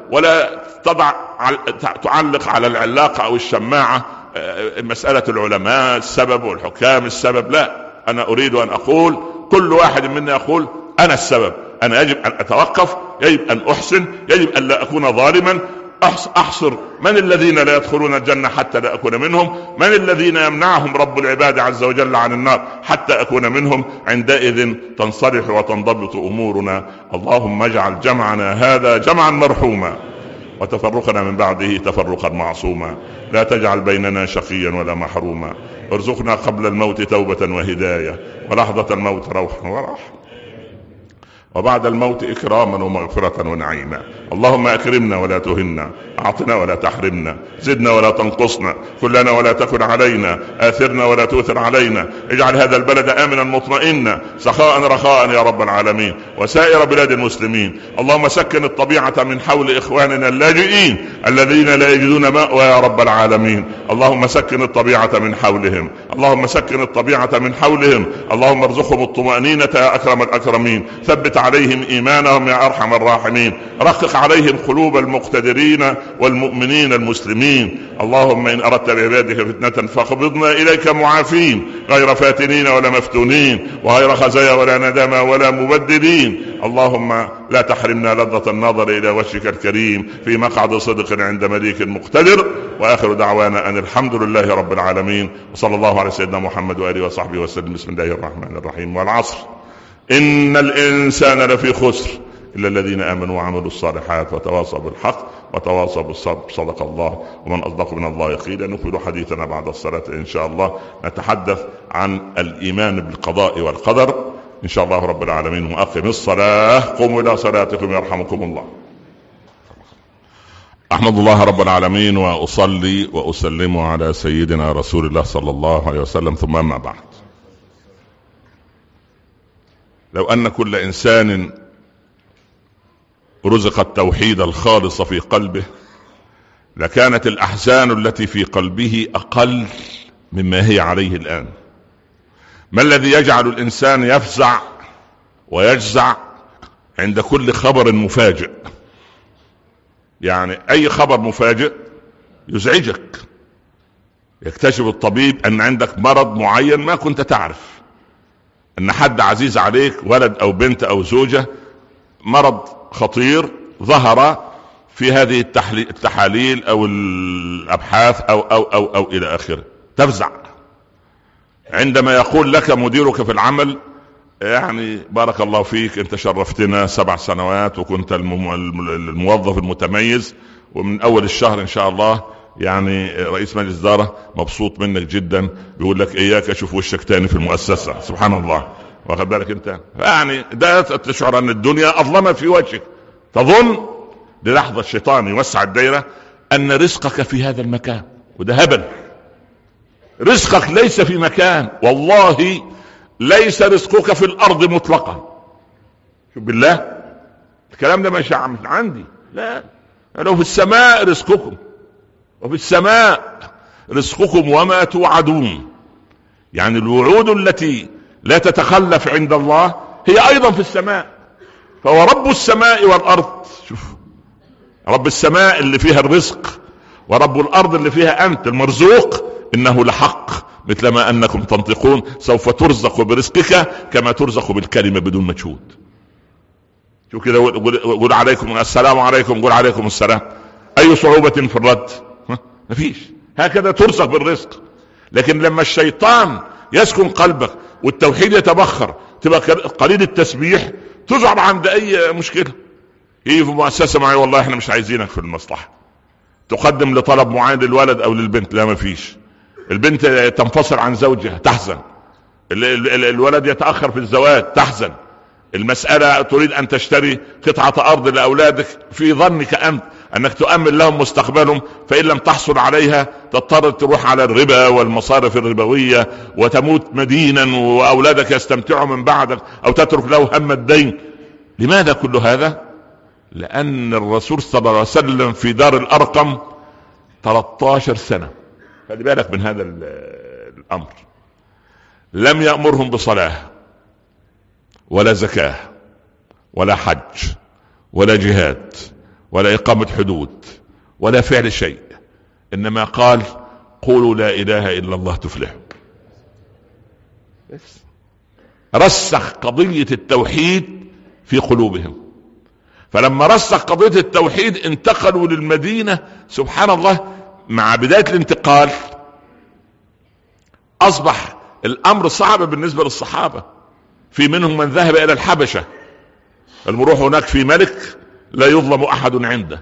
ولا تضع تعلق على العلاقة أو الشماعة مسألة العلماء السبب والحكام السبب. لا، أنا أريد أن أقول كل واحد منا يقول أنا السبب، أنا يجب أن أتوقف، يجب أن أحسن، يجب أن لا أكون ظالما. أحصر من الذين لا يدخلون الجنة حتى لا أكون منهم، من الذين يمنعهم رب العباد عز وجل عن النار حتى أكون منهم. عندئذ تنصلح وتنضبط أمورنا. اللهم اجعل جمعنا هذا جمعا مرحوما وتفرقنا من بعده تفرقا معصوما. لا تجعل بيننا شقيا ولا محروما. ارزقنا قبل الموت توبة وهداية، ولحظة الموت روحا ورحمة، وبعد الموت إكراما ومغفرة ونعيما. اللهم أكرمنا ولا تهنا، أعطنا ولا تحرمنا، زدنا ولا تنقصنا، كلنا ولا تكن علينا، آثرنا ولا تؤثر علينا. اجعل هذا البلد آمنا مطمئنا سخاء رخاء يا رب العالمين، وسائر بلاد المسلمين. اللهم سكن الطبيعة من حول إخواننا اللاجئين الذين لا يجدون مأوى يا رب العالمين. اللهم سكن الطبيعة من حولهم، اللهم سكن الطبيعة من حولهم. اللهم ارزقهم الطمأنينة يا أكرم الأكرمين. ثبت عليهم إيمانهم يا أرحم الراحمين. رقق عليهم قلوب المقتدرين والمؤمنين المسلمين. اللهم إن أردت بعبادك فتنة فاقبضنا إليك معافين، غير فاتنين ولا مفتونين، وغير خزايا ولا ندما ولا مبدلين. اللهم لا تحرمنا لذة النظر إلى وجهك الكريم في مقعد صدق عند مليك مقتدر. وآخر دعوانا أن الحمد لله رب العالمين، وصلى الله على سيدنا محمد وآله وصحبه وسلم. بسم الله الرحمن الرحيم. والعصر إن الإنسان لفي خسر إلا الذين آمنوا وعملوا الصالحات وتواصوا بالحق وتواصوا بالصبر. صدق الله، ومن أصدق من الله قيلا. نكمل حديثنا بعد الصلاة إن شاء الله. نتحدث عن الإيمان بالقضاء والقدر إن شاء الله رب العالمين. وأقم الصلاة، قوموا إلى صلاتكم يرحمكم الله. أحمد الله رب العالمين وأصلي وأسلم على سيدنا رسول الله صلى الله عليه وسلم، ثم ما بعد. لو أن كل إنسان رزق التوحيد الخالص في قلبه لكانت الأحزان التي في قلبه أقل مما هي عليه الآن. ما الذي يجعل الإنسان يفزع ويجزع عند كل خبر مفاجئ؟ يعني أي خبر مفاجئ يزعجك. يكتشف الطبيب أن عندك مرض معين ما كنت تعرف، أن حد عزيز عليك ولد أو بنت أو زوجة مرض خطير ظهر في هذه التحاليل أو الأبحاث أو أو أو أو إلى آخره. تفزع عندما يقول لك مديرك في العمل يعني بارك الله فيك، أنت شرفتنا سبع سنوات وكنت الموظف المتميز، ومن أول الشهر إن شاء الله يعني رئيس مجلس إدارة مبسوط منك جدا، بيقول لك إياك أشوف وشك تاني في المؤسسة. سبحان الله، واخد بالك أنت؟ يعني ده تشعر أن الدنيا أظلمت في وجهك. تظن للحظة الشيطان يوسع الدائرة أن رزقك في هذا المكان، وده هبل. رزقك ليس في مكان، والله ليس رزقك في الأرض مطلقا. شوف بالله الكلام ده مش عندي، لا، لو في السماء رزقكم، وفي السماء رزقكم وما توعدون. يعني الوعود التي لا تتخلف عند الله هي أيضا في السماء. فهو رب السماء والأرض. شوف، رب السماء اللي فيها الرزق ورب الأرض اللي فيها أنت المرزوق، إنه لحق مثل ما أنكم تنطقون. سوف ترزق برزقك كما ترزق بالكلمة بدون مجهود. شوف كده، قول عليكم السلام عليكم، قول عليكم السلام. أي صعوبة في الرد؟ مفيش. هكذا ترزق بالرزق. لكن لما الشيطان يسكن قلبك والتوحيد يتبخر، تبقى قليل التسبيح، تزعر عند أي مشكلة. يجي في مؤسسة معي والله احنا مش عايزينك في المصلحة، تقدم لطلب معين للولد أو للبنت، لا مفيش. البنت تنفصل عن زوجها تحزن، الولد يتأخر في الزواج تحزن. المسألة تريد أن تشتري قطعة أرض لأولادك في ظنك أنت أنك تؤمن لهم مستقبلهم، فإن لم تحصل عليها تضطر تروح على الربا والمصارف الربوية وتموت مدينا، وأولادك يستمتعوا من بعدك، أو تترك له هم الدين. لماذا كل هذا؟ لأن الرسول صلى الله عليه وسلم في دار الأرقم ثلاثة عشر سنة، خلي بالك من هذا الأمر، لم يأمرهم بصلاة ولا زكاة ولا حج ولا جهاد ولا إقامة حدود ولا فعل شيء، إنما قال قولوا لا إله إلا الله تفلحوا. رسخ قضية التوحيد في قلوبهم. فلما رسخ قضية التوحيد انتقلوا للمدينة. سبحان الله، مع بداية الانتقال أصبح الأمر صعب بالنسبة للصحابة. في منهم من ذهب إلى الحبشة، المروح هناك في ملك لا يظلم أحد عنده،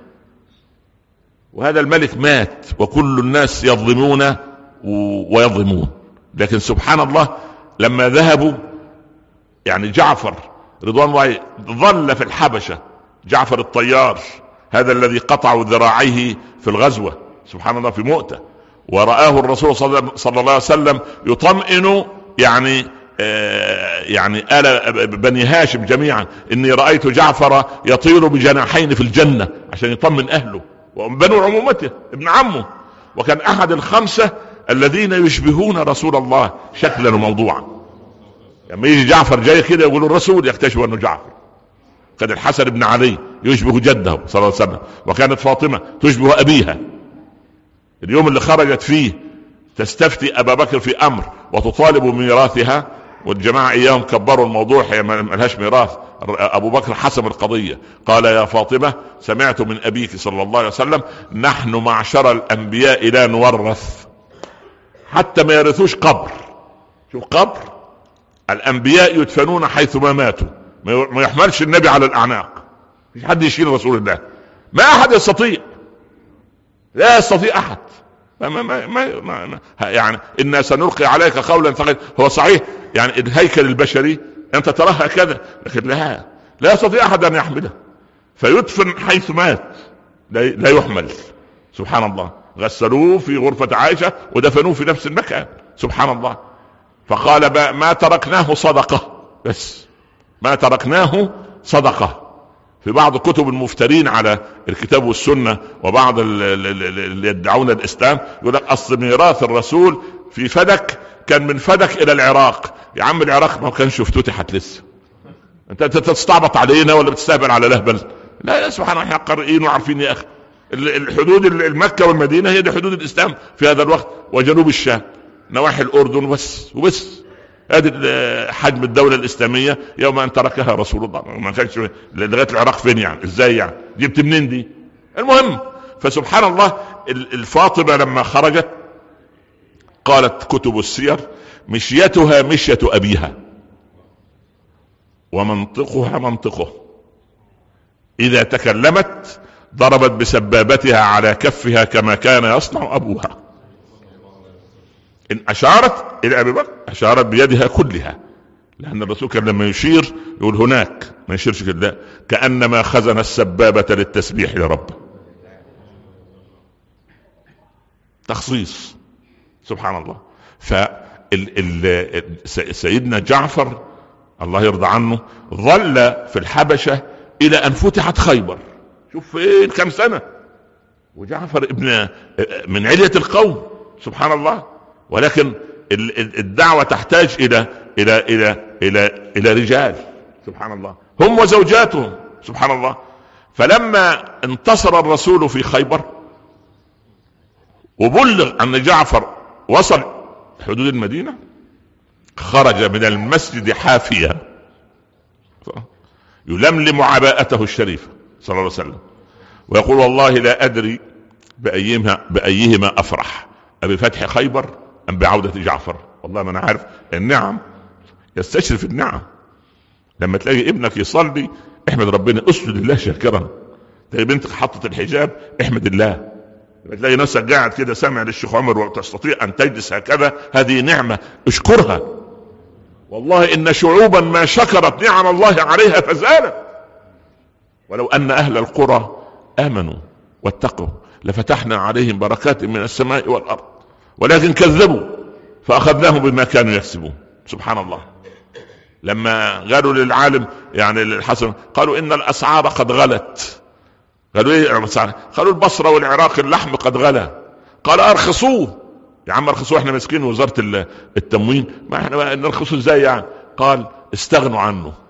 وهذا الملك مات وكل الناس يظلمون ويظلمون. لكن سبحان الله لما ذهبوا، يعني جعفر رضوان الله ظل في الحبشة، جعفر الطيار هذا الذي قطع ذراعيه في الغزوة سبحان الله في مؤتة، ورآه الرسول صلى الله عليه وسلم يطمئن يعني آه يعني آل بني هاشم جميعا، إني رأيت جعفر يطير بجناحين في الجنة، عشان يطمن أهله وبنو عمومته ابن عمه. وكان أحد الخمسة الذين يشبهون رسول الله شكلا وموضوعا. لما يجي جعفر جاي كده يقولوا الرسول، يكتشفوا أنه جعفر. كان الحسن بن علي يشبه جده صلى الله عليه وسلم، وكانت فاطمة تشبه أبيها. اليوم اللي خرجت فيه تستفتي أبا بكر في أمر وتطالب بميراثها، والجماعة إياهم كبروا الموضوع، هي ما لهاش ميراث. أبو بكر حسم القضية، قال يا فاطمة سمعت من أبيك صلى الله عليه وسلم نحن معشر الأنبياء لا نورث حتى ما يرثوش قبر. شوف قبر، الأنبياء يدفنون حيث ما ماتوا، ما يحملش النبي على الأعناق، مش حد يشيل رسول الله، ما أحد يستطيع، لا يستطيع أحد. ما ما ما ما ما يعني إنا سنلقي عليك قولا ثقيلا. هو صحيح يعني الهيكل البشري أنت تراها كذا، لكن لا لا يستطيع أحد أن يحمله، فيدفن حيث مات، لا يحمل. سبحان الله، غسلوه في غرفة عائشة ودفنوه في نفس المكان سبحان الله. فقال ما تركناه صدقة، بس ما تركناه صدقة. في بعض كتب المفترين على الكتاب والسنة وبعض اللي يدعون الإسلام يقول لك أصل ميراث الرسول في فدك كان من فدك إلى العراق. يا عم العراق ما كانش افتتحت لسه، أنت تستعبط علينا ولا بتستهبل على لهبل؟ لا لا سبحان الله، احنا قارئين وعارفين يا أخي الحدود المكة والمدينة هي دي حدود الإسلام في هذا الوقت، وجنوب الشام نواحي الأردن وبس وبس. هذه حجم الدولة الإسلامية يوم أن تركها رسول الله. ما كانش لغاية العراق فين يعني؟ إزاي يعني؟ جبت منين دي؟ المهم، فسبحان الله الفاطمة لما خرجت قالت كتب السير مشيتها مشية أبيها ومنطقها منطقه، إذا تكلمت ضربت بسبابتها على كفها كما كان يصنع أبوها. إن أشارت إلى أبي بكر أشارت بيدها كلها، لأن الرسول كان لما يشير يقول هناك، ما يشيرش كده، كأنما خزن السبابة للتسبيح لرب. تخصيص سبحان الله. فسيدنا جعفر الله يرضى عنه ظل في الحبشة إلى أن فتحت خيبر. شوف فين كم سنة، وجعفر ابن من علية القوم سبحان الله. ولكن الدعوة تحتاج إلى إلى إلى إلى إلى رجال سبحان الله، هم وزوجاتهم سبحان الله. فلما انتصر الرسول في خيبر وبلغ أن جعفر وصل حدود المدينة، خرج من المسجد حافيا يلملم عباءته الشريفة صلى الله عليه وسلم ويقول والله لا أدري بأيهما, بأيهما أفرح، أبفتح خيبر أم بعودة جعفر؟ والله ما أنا عارف. النعم يستشرف النعم. لما تلاقي ابنك يصلي احمد ربنا، اسجد لله شاكرا. تلاقي بنتك حطت الحجاب احمد الله. لما تلاقي نفسك قاعد كده سامع للشيخ عمر وتستطيع أن تجلس هكذا، هذه نعمة اشكرها. والله إن شعوبا ما شكرت نعم الله عليها فزالت. ولو أن أهل القرى آمنوا واتقوا لفتحنا عليهم بركات من السماء والأرض، ولكن كذبوا فأخذناهم بما كانوا يكسبون سبحان الله. لما قالوا للعالم يعني الحسن قالوا إن الأسعار قد غلت، قالوا إيه؟ قالوا البصرة والعراق اللحم قد غلا. قال أرخصوه. يا عم أرخصوه، احنا مسكين وزارة التموين، ما احنا نرخصوه ازاي يعني؟ قال استغنوا عنه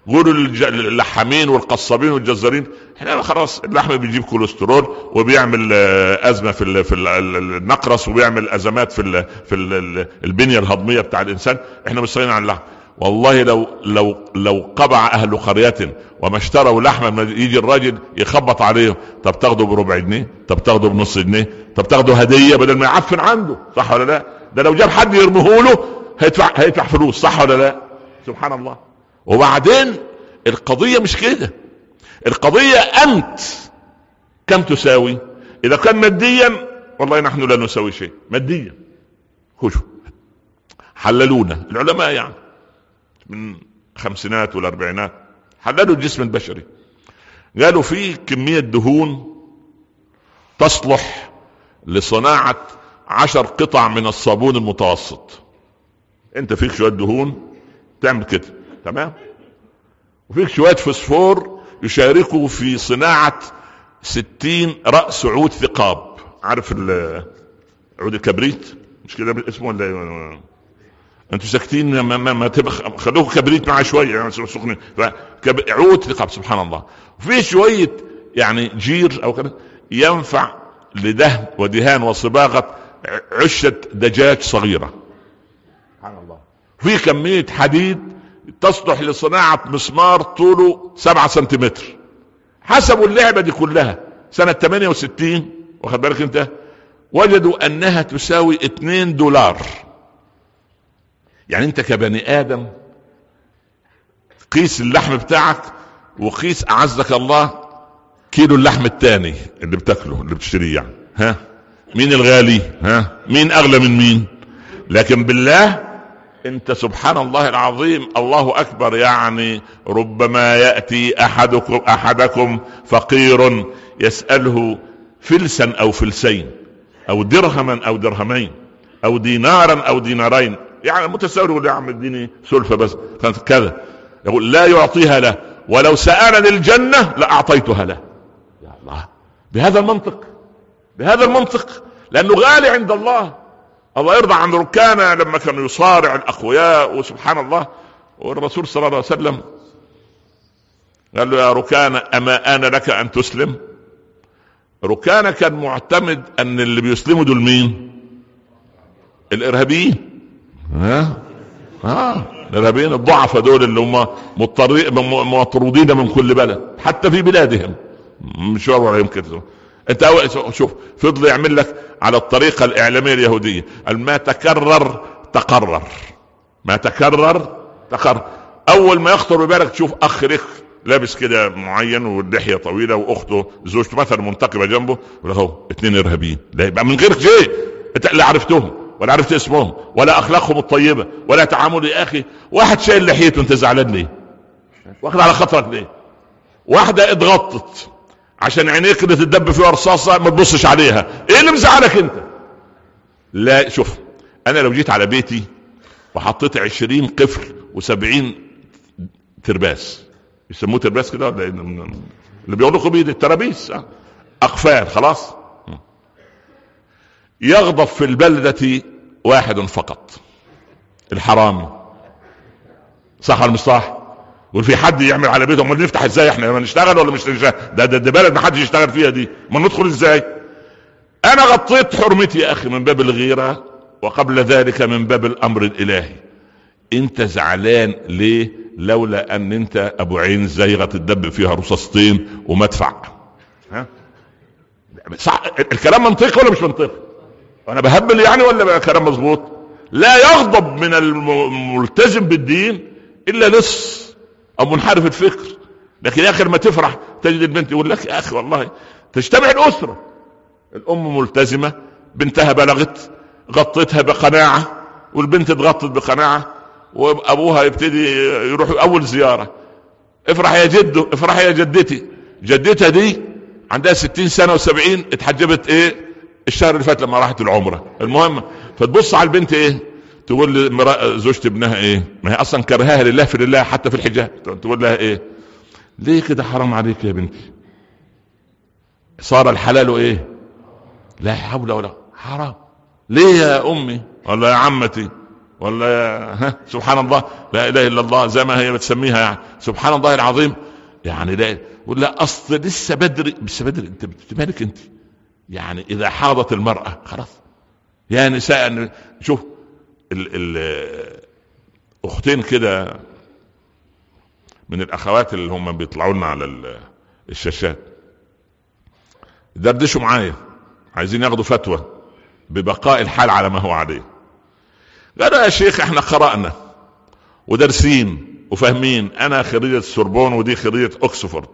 قولوا اللحامين والقصابين والجزارين احنا خلاص اللحم بيجيب كوليسترول وبيعمل ازمه في في النقرس وبيعمل ازمات في في البنيه الهضميه بتاع الانسان، احنا مستغنيين عن اللحم. والله لو لو لو قبع اهل قريه وما اشتروا لحمه يجي الراجل يخبط عليهم، طب تاخده بربع جنيه، طب تاخده بنص جنيه، طب تاخده هديه بدل ما يعفن عنده، صح ولا لا؟ ده لو جاب حد يرميه له هيدفع هيدفع فلوس، صح ولا لا؟ سبحان الله. وبعدين القضيه مش كده، القضيه انت كم تساوي؟ اذا كان ماديا والله نحن لا نساوي شيء ماديا. خشوا حللونا العلماء يعني من خمسينات والاربعينات، حللوا الجسم البشري، قالوا فيه كمية دهون تصلح لصناعة عشر قطع من الصابون المتوسط. انت فيك شوية دهون تعمل كده، تمام؟ وفيك شوية فوسفور يشاركوا في صناعة ستين رأس عود ثقاب. عارف عود الكبريت؟ مش كده اسمه ولا انتوا ساكتين؟ ما, ما, ما تبقى خلوه كبريت معاه شويه يعني سخنين. عود ثقاب، سبحان الله. وفي شويه يعني جير او كده ينفع لدهن ودهان وصباغه عشه دجاج صغيره، سبحان الله. في كميه حديد تصلح لصناعه مسمار طوله سبعة سنتيمتر. حسبوا اللعبه دي كلها سنه ثمانية وستين، واخد بالك انت، وجدوا انها تساوي اتنين دولار. يعني انت كبني ادم قيس اللحم بتاعك وقيس اعزك الله كيلو اللحم التاني اللي بتاكله اللي بتشتريه، يعني ها مين الغالي؟ ها مين اغلى من مين؟ لكن بالله انت سبحان الله العظيم، الله اكبر. يعني ربما ياتي احدكم احدكم فقير يساله فلسا او فلسين او درهما او درهمين او دينارا او دينارين، يعني متساوي، يقول يا عم اديني سلفة بس كذا، يقول لا يعطيها له، ولو سألني الجنة لأعطيتها له. يا الله، بهذا المنطق، بهذا المنطق، لأنه غالي عند الله. الله يرضى عن ركانة لما كانوا يصارع الأقوياء، وسبحان الله، والرسول صلى الله عليه وسلم قال له يا ركانة أما آن لك أن تسلم؟ ركانة كان معتمد أن اللي بيسلموا دول مين؟ الإرهابيين. ها ها الارهابيين الضعفاء دول اللي هم مطرودين من كل بلد حتى في بلادهم، مش ولا يمكن. انت شوف فضل يعمل لك على الطريقه الاعلاميه اليهوديه، ما تكرر تقرر، ما تكرر تقرر. اول ما يخطر ببالك تشوف اخ لك لابس كده معين واللحيه طويله واخته زوجته مثلا منتقبه جنبه، ولا هو اتنين ارهابيين، لا يبقى من غير شيء انت لا عرفتهم ولا عرفت اسمهم ولا اخلاقهم الطيبه ولا تعامل. يا اخي واحد شايل لحيته انت زعلان ليه؟ واخد على خاطرك ليه؟ واحده اتغطت عشان عينيك اللي تدب فيها رصاصه ما تبصش عليها، ايه اللي مزعلك انت؟ لا شوف، انا لو جيت على بيتي وحطيت عشرين قفل وسبعين ترباس، يسموه ترباس كده ولا اللي بيغلقوا بيد الترابيس، اقفال، خلاص، يغضب في البلدة واحد فقط، الحرامي، صح ولا مش صح؟ وفي حد يعمل على بيته، ما نفتح ازاي احنا؟ ما نشتغل ولا مش نشتغل؟ ده ده, ده بلد ما حدش يشتغل فيها دي، ما ندخل ازاي؟ انا غطيت حرمتي يا اخي من باب الغيرة، وقبل ذلك من باب الامر الالهي. انت زعلان ليه لولا ان انت ابو عين زيغة تدب فيها رصاصتين ومدفع؟ ها صح؟ الكلام منطقي ولا مش منطقي؟ انا بهبل يعني ولا كلام مظبوط؟ لا يغضب من الملتزم بالدين الا لص او منحرف الفكر. لكن يا اخي ما تفرح تجد البنت يقول لك يا اخي والله تجتمع الاسره، الام ملتزمه، بنتها بلغت، غطتها بقناعه، والبنت اتغطت بقناعه، وابوها يبتدي يروح اول زياره، افرح يا جدو، افرح يا جدتي. جدتها دي عندها ستين سنه وسبعين، اتحجبت ايه الشهر اللي فات لما راحت العمره. المهم فتبص على البنت ايه، تقول زوجة ابنها ايه، ما هي اصلا كرهاها لله في لله حتى في الحجاب، تقول لها ايه؟ ليه كده؟ حرام عليك يا بنتي، صار الحلال ايه؟ لا حول ولا حرام. ليه يا امي ولا يا عمتي ولا ها سبحان الله لا اله الا الله زي ما هي بتسميها يعني سبحان الله العظيم يعني. لا ولا اصل لسه بدري لسه بدري انت مالك انت يعني. اذا حاضت المرأة خلاص يا نساء. شوف الاختين كده من الاخوات اللي هم بيطلعوا لنا على الشاشات دردشوا معايا عايزين ياخدوا فتوى ببقاء الحال على ما هو عليه. قالوا يا شيخ احنا قرأنا ودرسين وفاهمين، انا خريجة السوربون ودي خريجة اوكسفورد،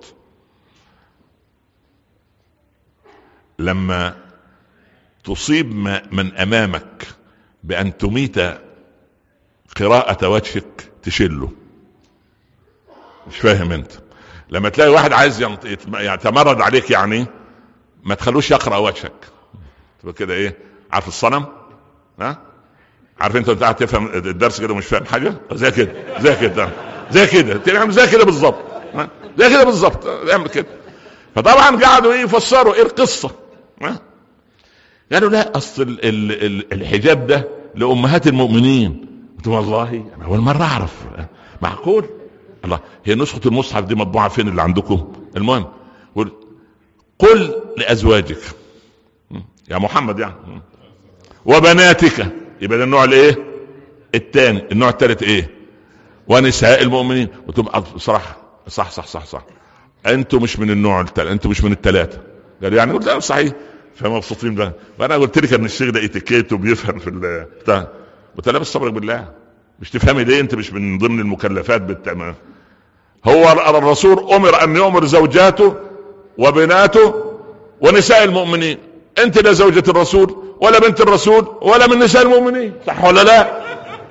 لما تصيب من امامك بان تميت قراءة وجهك تشله. مش فاهم انت لما تلاقي واحد عايز يتمرد عليك يعني ما تخلوش يقرأ وجهك تبقى كده ايه عارف الصنم ها عارف انت بتاع تفهم الدرس كده مش فاهم حاجة زي كده زي كده زي كده تعمل زي كده بالظبط زي كده بالظبط اعمل كده. فطبعا قعدوا ايه يفسروا ايه القصة ها قالوا لا اصل ال ال ال الحجاب ده لامهات المؤمنين. قلت والله انا اول مرة اعرف معقول الله هي نسخة المصحف دي مطبوعة فين اللي عندكم؟ المهم قل لأزواجك يا محمد يعني وبناتك يبقى ده النوع الايه الثاني. النوع الثالث ايه ونساء المؤمنين. وتبقى بصراحة صح صح صح صح انتوا مش من النوع الثالث انتوا مش من الثلاثة. قال يعني قلت له صحيح فمبسوطين بقى. وانا قلت لك ان الشيخ ده اتيكيت وبيفهم في البتاع. قلت له بس صبرك بالله مش تفهمي ليه انت مش من ضمن المكلفات بالتمام. هو الرسول امر ان يؤمر زوجاته وبناته ونساء المؤمنين. انت لا زوجة الرسول ولا بنت الرسول ولا من نساء المؤمنين صح ولا لا؟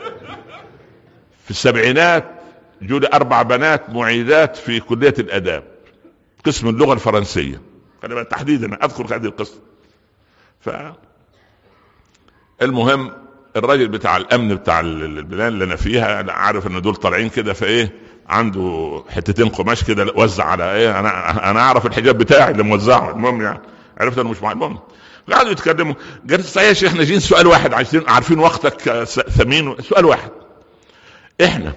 في السبعينات جولي اربع بنات معيدات في كلية الاداب قسم اللغة الفرنسية تحديدا اذكر هذه القصة. فالمهم الراجل بتاع الامن بتاع البلاد اللي انا فيها انا عارف ان دول طالعين كده فايه عنده حتتين قماش كده وزع على ايه انا انا اعرف الحجاب بتاعي اللي موزعه. المهم يعني عرفت انه مش مع المهم قعدوا يتكلموا. قالت صحيح يا شيخ احنا جايين سؤال واحد عايزين عارفين وقتك ثمين سؤال واحد احنا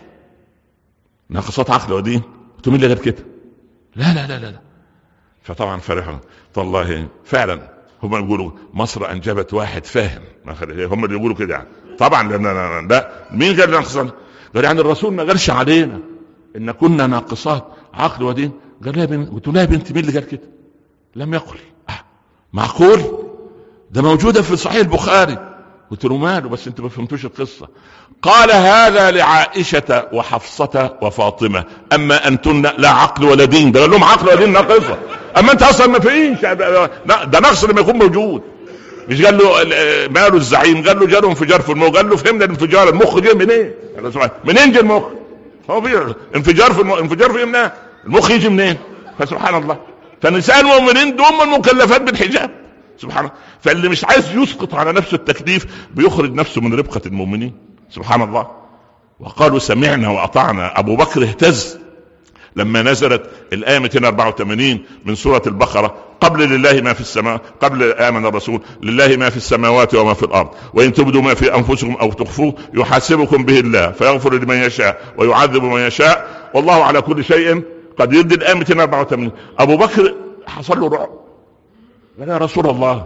ناقصات عقل ودين. قلت مين اللي غير كده؟ لا لا لا لا. فطبعا فرحوا والله فعلا هم يقولوا مصر انجبت واحد فاهم هم اللي يقولوا كده يعني. طبعا لا لا لا مين قال ناقصات؟ قال يعني الرسول ما قالش علينا ان كنا ناقصات عقل ودين. قال يا بنت قلت له يا بنت مين اللي قال كده؟ لم يقل. أه. معقول ده موجودة في صحيح البخاري. قلت له ماله بس انت ما فهمتوش القصة. قال هذا لعائشة وحفصة وفاطمة اما انتن لا عقل ولا دين. ده قال لهم عقل ودين ناقصة اما انت اصلا ما فيش ده نقص لما يكون موجود. مش قال له ماله الزعيم قال له جاله انفجار في المخ. قال له فهمنا الانفجار المخ جه منين؟ منين جه المخ؟ هو في انفجار في المخ انفجار في منين؟ المخ يجي منين؟ فسبحان الله. فنساء المؤمنين دوم المكلفات بالحجاب سبحان الله. فاللي مش عايز يسقط على نفسه التكليف بيخرج نفسه من ربقة المؤمنين سبحان الله. وقالوا سمعنا وأطعنا. أبو بكر اهتز لما نزلت الآية مئتين وأربعة وثمانين من سورة البقرة قبل لله ما في السماء قبل آمن الرسول لله ما في السماوات وما في الأرض وإن تبدوا ما في أنفسكم أو تخفوه يحاسبكم به الله فيغفر لمن يشاء ويعذب من يشاء والله على كل شيء قد يرد. الآية مئتين وأربعة وثمانين أبو بكر حصل له رعب. قال يا رسول الله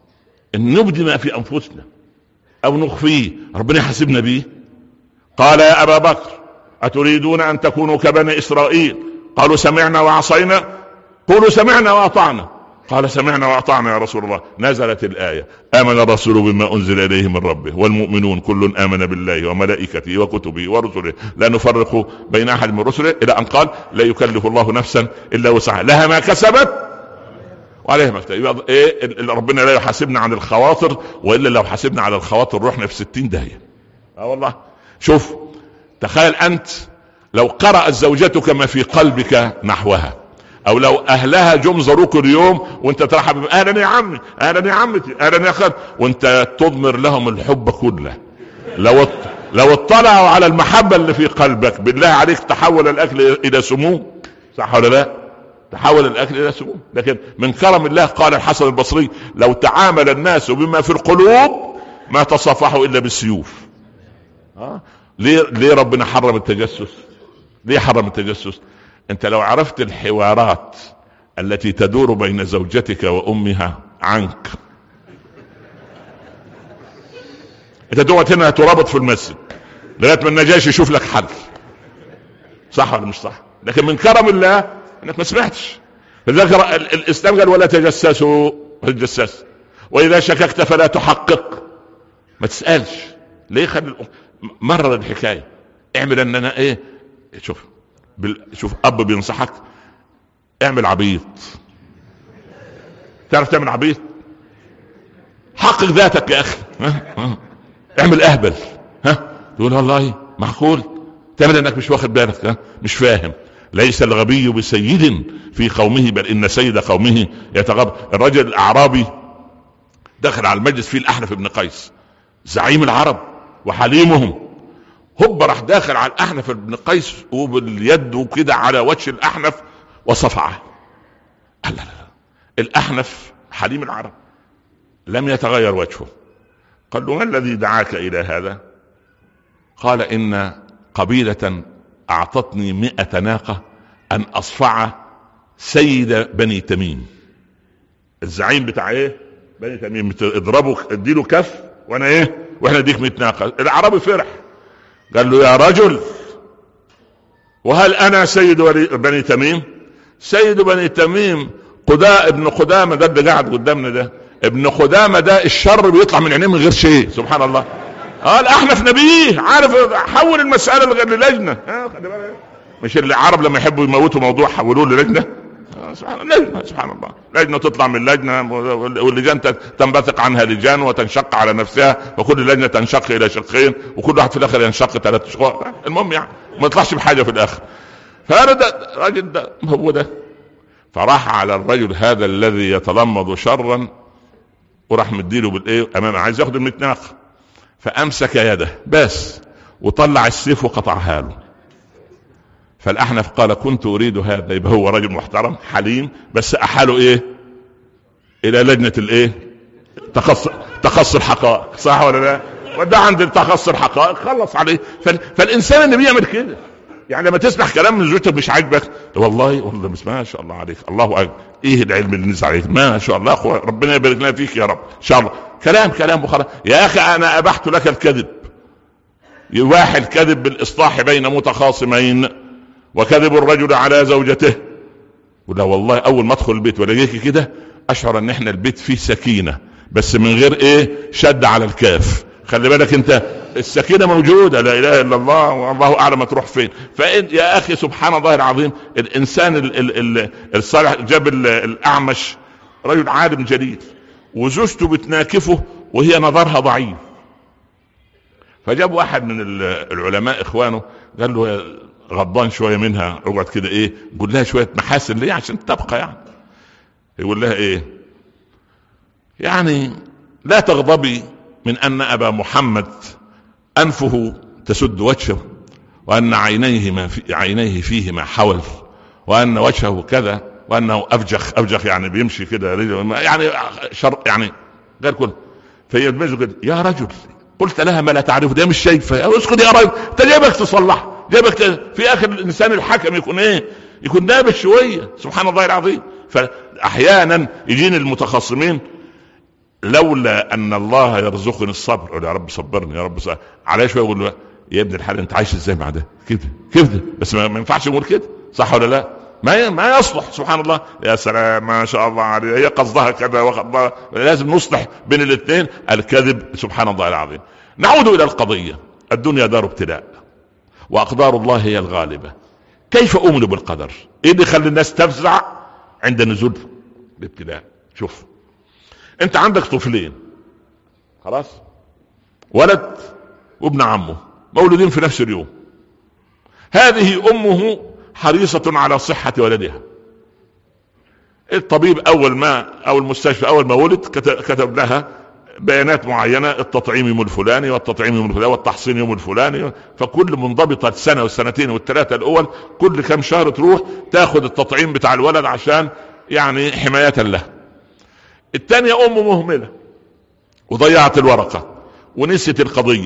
إن نبدي ما في أنفسنا أو نخفيه ربنا يحاسبنا به. قال يا أبا بكر أتريدون أن تكونوا كبني إسرائيل قالوا سمعنا وعصينا قولوا سمعنا وأطعنا. قال سمعنا وأطعنا يا رسول الله. نزلت الآية آمن الرسول بما أنزل إليه من ربه والمؤمنون كل آمن بالله وملائكته وكتبه ورسله لا نفرق بين أحد من رسله إلى أن قال لا يكلف الله نفسا إلا وسعها لها ما كسبت وعليها ما اكتسبت. إيه ربنا لا يحاسبنا عن الخواطر وإلا لو حاسبنا على الخواطر روحنا في ستين داهية. اه والله. شوف تخيل أنت لو قرأت زوجتك ما في قلبك نحوها او لو اهلها جم زاروك اليوم وانت ترحب اهلا يا عمي اهلا يا عمتي اهلا يا خال وانت تضمر لهم الحب كله. لو لو اطلعوا على المحبة اللي في قلبك بالله عليك تحول الاكل الى سموم صح ولا لا؟ تحول الاكل الى سموم. لكن من كرم الله قال الحسن البصري لو تعامل الناس بما في القلوب ما تصافحوا الا بالسيوف. اه ليه ليه ربنا حرم التجسس؟ ليه حرم التجسس؟ انت لو عرفت الحوارات التي تدور بين زوجتك وامها عنك، انت تقعد هنا ترابط في المسجد لغايه ما النجاشي يشوف لك حل، صح ولا مش صح؟ لكن من كرم الله انك ما سمعتش. فذكر الاسلام قال ولا تجسسوا، الجساس واذا شككت فلا تحقق، ما تسالش. ليه؟ خلي مرر الحكايه، اعمل ان انا ايه، شوف بال... شوف اب بينصحك اعمل عبيط. تعرف تعمل عبيط؟ حقق ذاتك يا اخي. ها؟ ها؟ اعمل اهبل. ها تقول والله معقول؟ تعمل انك مش واخد بالك، ها؟ مش فاهم. ليس الغبي بسيد في قومه بل ان سيد قومه يتغاب. الرجل الاعرابي دخل على المجلس فيه الاحنف بن قيس زعيم العرب وحليمهم، هوب راح داخل على الاحنف بن قيس وباليد وكده على وجه الاحنف وصفعه. لا لا لا، الاحنف حليم العرب لم يتغير وجهه. قال له ما الذي دعاك الى هذا؟ قال ان قبيلة اعطتني مئة ناقة ان اصفع سيد بني تميم. الزعيم بتاع ايه؟ بني تميم. اضربه اديله كف وانا ايه واحنا اديك مئة ناقة. الاعرابي فرح قال له يا رجل وهل انا سيد بني تميم؟ سيد بني تميم قداء ابن قدامة ده اللي قاعد قدامنا ده، ابن قدامة ده الشر بيطلع من عينيه من غير شيء، سبحان الله. اه الاحنف نبيه عارف، حول المسألة للجنة. اه خلي بالك، مش العرب لما يحبوا يموتوا موضوع حولوه للجنة. آه سبحان الله، سبحان الله. لجنة تطلع من لجنة واللجان تنبثق عنها لجان وتنشق على نفسها، وكل لجنة تنشق الى شقين وكل واحد في الاخر ينشق ثلاث شقق. المهم يعني ما يطلعش بحاجة في الاخر. فهذا الراجل ده هو ده. فراح على الرجل هذا الذي يتلمض شرا وراح مديله بالايه امامه، عايز ياخد المئة ناقة، فامسك يده بس وطلع السيف وقطعها له. فالاحنف قال كنت اريد هذا. يبقى هو رجل محترم حليم بس احاله ايه الى لجنة الايه تخص تخص الحقائق، صح ولا لا؟ وده عند تخص الحقائق خلص عليه. فالانسان اللي بيعمل كده يعني لما تسمع كلام من زوجتك مش عاجبك، والله والله بس ما شاء الله عليك، الله اكبر، ايه العلم اللي نزل عليك، ما شاء الله اخويا، ربنا يبارك لنا فيك يا رب ان شاء الله. كلام كلام وخلاص. يا اخي انا ابحت لك الكذب. يباح الكذب بالاصلاح بين متخاصمين، وكذب الرجل على زوجته. ولا والله اول ما ادخل البيت ولاقيك كده اشعر ان احنا البيت فيه سكينة، بس من غير ايه شد على الكاف. خلي بالك انت السكينة موجودة، لا اله الا الله والله اعلم تروح فين. فإن يا اخي سبحان الله العظيم، الانسان ال ال الصالح جاب الاعمش رجل عالم جليل وزوجته بتناكفه وهي نظرها ضعيف، فجاب واحد من العلماء اخوانه قال له غضبان شوية منها، اقعد كده ايه قول لها شوية محاسن ليه عشان تبقى يعني. يقول لها ايه يعني لا تغضبي من ان ابا محمد انفه تسد وجهه، وان عينيه ما في عينيه فيه ما حول، وان وجهه كذا، وانه افجخ افجخ يعني بيمشي كده يعني شر يعني غير كل. فيدمجه كده يا رجل قلت لها ما لا تعرف، ده مش شايفه، اسكت يا رجل، انت جايبك تصلح، جايبك في اخر الانسان الحكم يكون ايه يكون نابه شويه، سبحان الله العظيم. فاحيانا يجيني المتخاصمين لولا ان الله يرزقني الصبر، اقول يا رب صبرني يا رب صبر عليه شويه، يقول له يا ابن الحلال انت عايش ازاي مع ده كده كده، بس ما ينفعش نقول كده، صح ولا لا؟ ما ما يصلح، سبحان الله. يا سلام ما شاء الله عليه، هي قصدها كذا وقصدها، لازم نصلح بين الاثنين. الكذب سبحان الله العظيم. نعود الى القضيه. الدنيا دار ابتلاء واقدار الله هي الغالبه. كيف اؤمن بالقدر؟ ايه اللي يخلي الناس تفزع عند نزول الابتلاء؟ شوف انت عندك طفلين خلاص، ولد وابن عمه مولودين في نفس اليوم. هذه امه حريصة على صحة ولدها. الطبيب اول ما او المستشفى اول ما ولد كتب لها بيانات معينة، التطعيم يوم الفلاني والتطعيم يوم الفلاني والتحصين يوم الفلاني. فكل منضبطة السنة والسنتين والثلاثة الاول كل كم شهر تروح تاخد التطعيم بتاع الولد عشان يعني حماية له. الثانية ام مهملة وضيعت الورقة ونسيت القضية،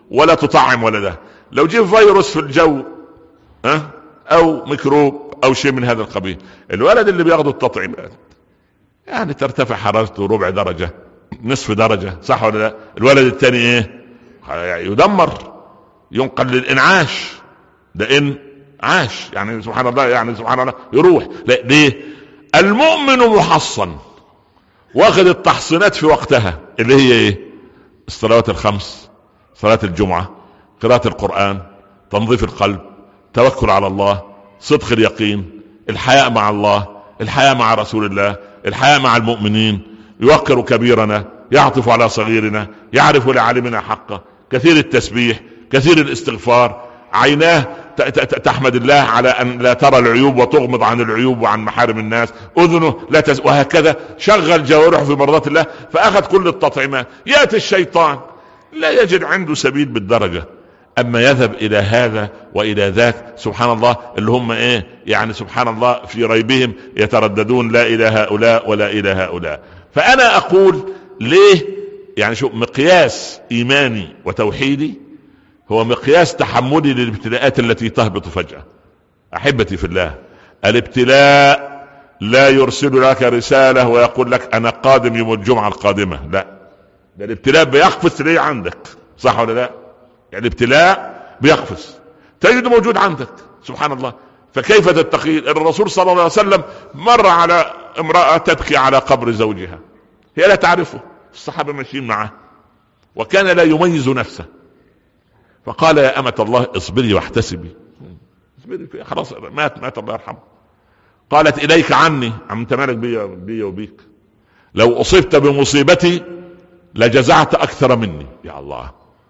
ولا تطعم ولا ده. لو جيب فيروس في الجو ها او ميكروب او شيء من هذا القبيل، الولد اللي بياخد التطعيمات يعني ترتفع حرارته ربع درجة نصف درجة، صح ولا لا؟ الولد الثاني ايه؟ يدمر، ينقل للانعاش، ده ان عاش يعني سبحان الله، يعني سبحان الله يروح. لا ليه؟ المؤمن محصن، واخد التحصينات في وقتها اللي هي ايه؟ الصلوات الخمس، صلاة الجمعة، قراءة القرآن، تنظيف القلب، توكل على الله، صدق اليقين، الحياء مع الله، الحياء مع رسول الله، الحياء مع المؤمنين، يوقر كبيرنا، يعطف على صغيرنا، يعرف لعالمنا حقه، كثير التسبيح، كثير الاستغفار، عيناه تحمد الله على أن لا ترى العيوب وتغمض عن العيوب وعن محارم الناس، أذنه لا تز... وهكذا شغل جوارحه في مرضات الله، فأخذ كل التطعيمات. يأتي الشيطان لا يجد عنده سبيل بالدرجة، أما يذهب إلى هذا وإلى ذاك سبحان الله، اللي هم إيه يعني سبحان الله في ريبهم يترددون لا إلى هؤلاء ولا إلى هؤلاء. فأنا أقول ليه يعني شو مقياس إيماني وتوحيدي هو مقياس تحملي للابتلاءات التي تهبط فجأة. أحبتي في الله، الابتلاء لا يرسل لك رسالة ويقول لك أنا قادم يوم الجمعة القادمة، لا، ده الابتلاء بيقفز ليه عندك، صح ولا لا؟ يعني الابتلاء بيقفز تجد موجود عندك سبحان الله. فكيف تتقي؟ الرسول صلى الله عليه وسلم مر على امرأة تبكي على قبر زوجها، هي لا تعرفه، الصحابة ماشيين معه وكان لا يميز نفسه، فقال يا أمة الله اصبري واحتسبي، اصبري خلاص مات مات الله يرحمه. قالت إليك عني، عم انت مالك بي, بي وبيك، لو أصبت بمصيبتي لجزعت أكثر مني. يا الله،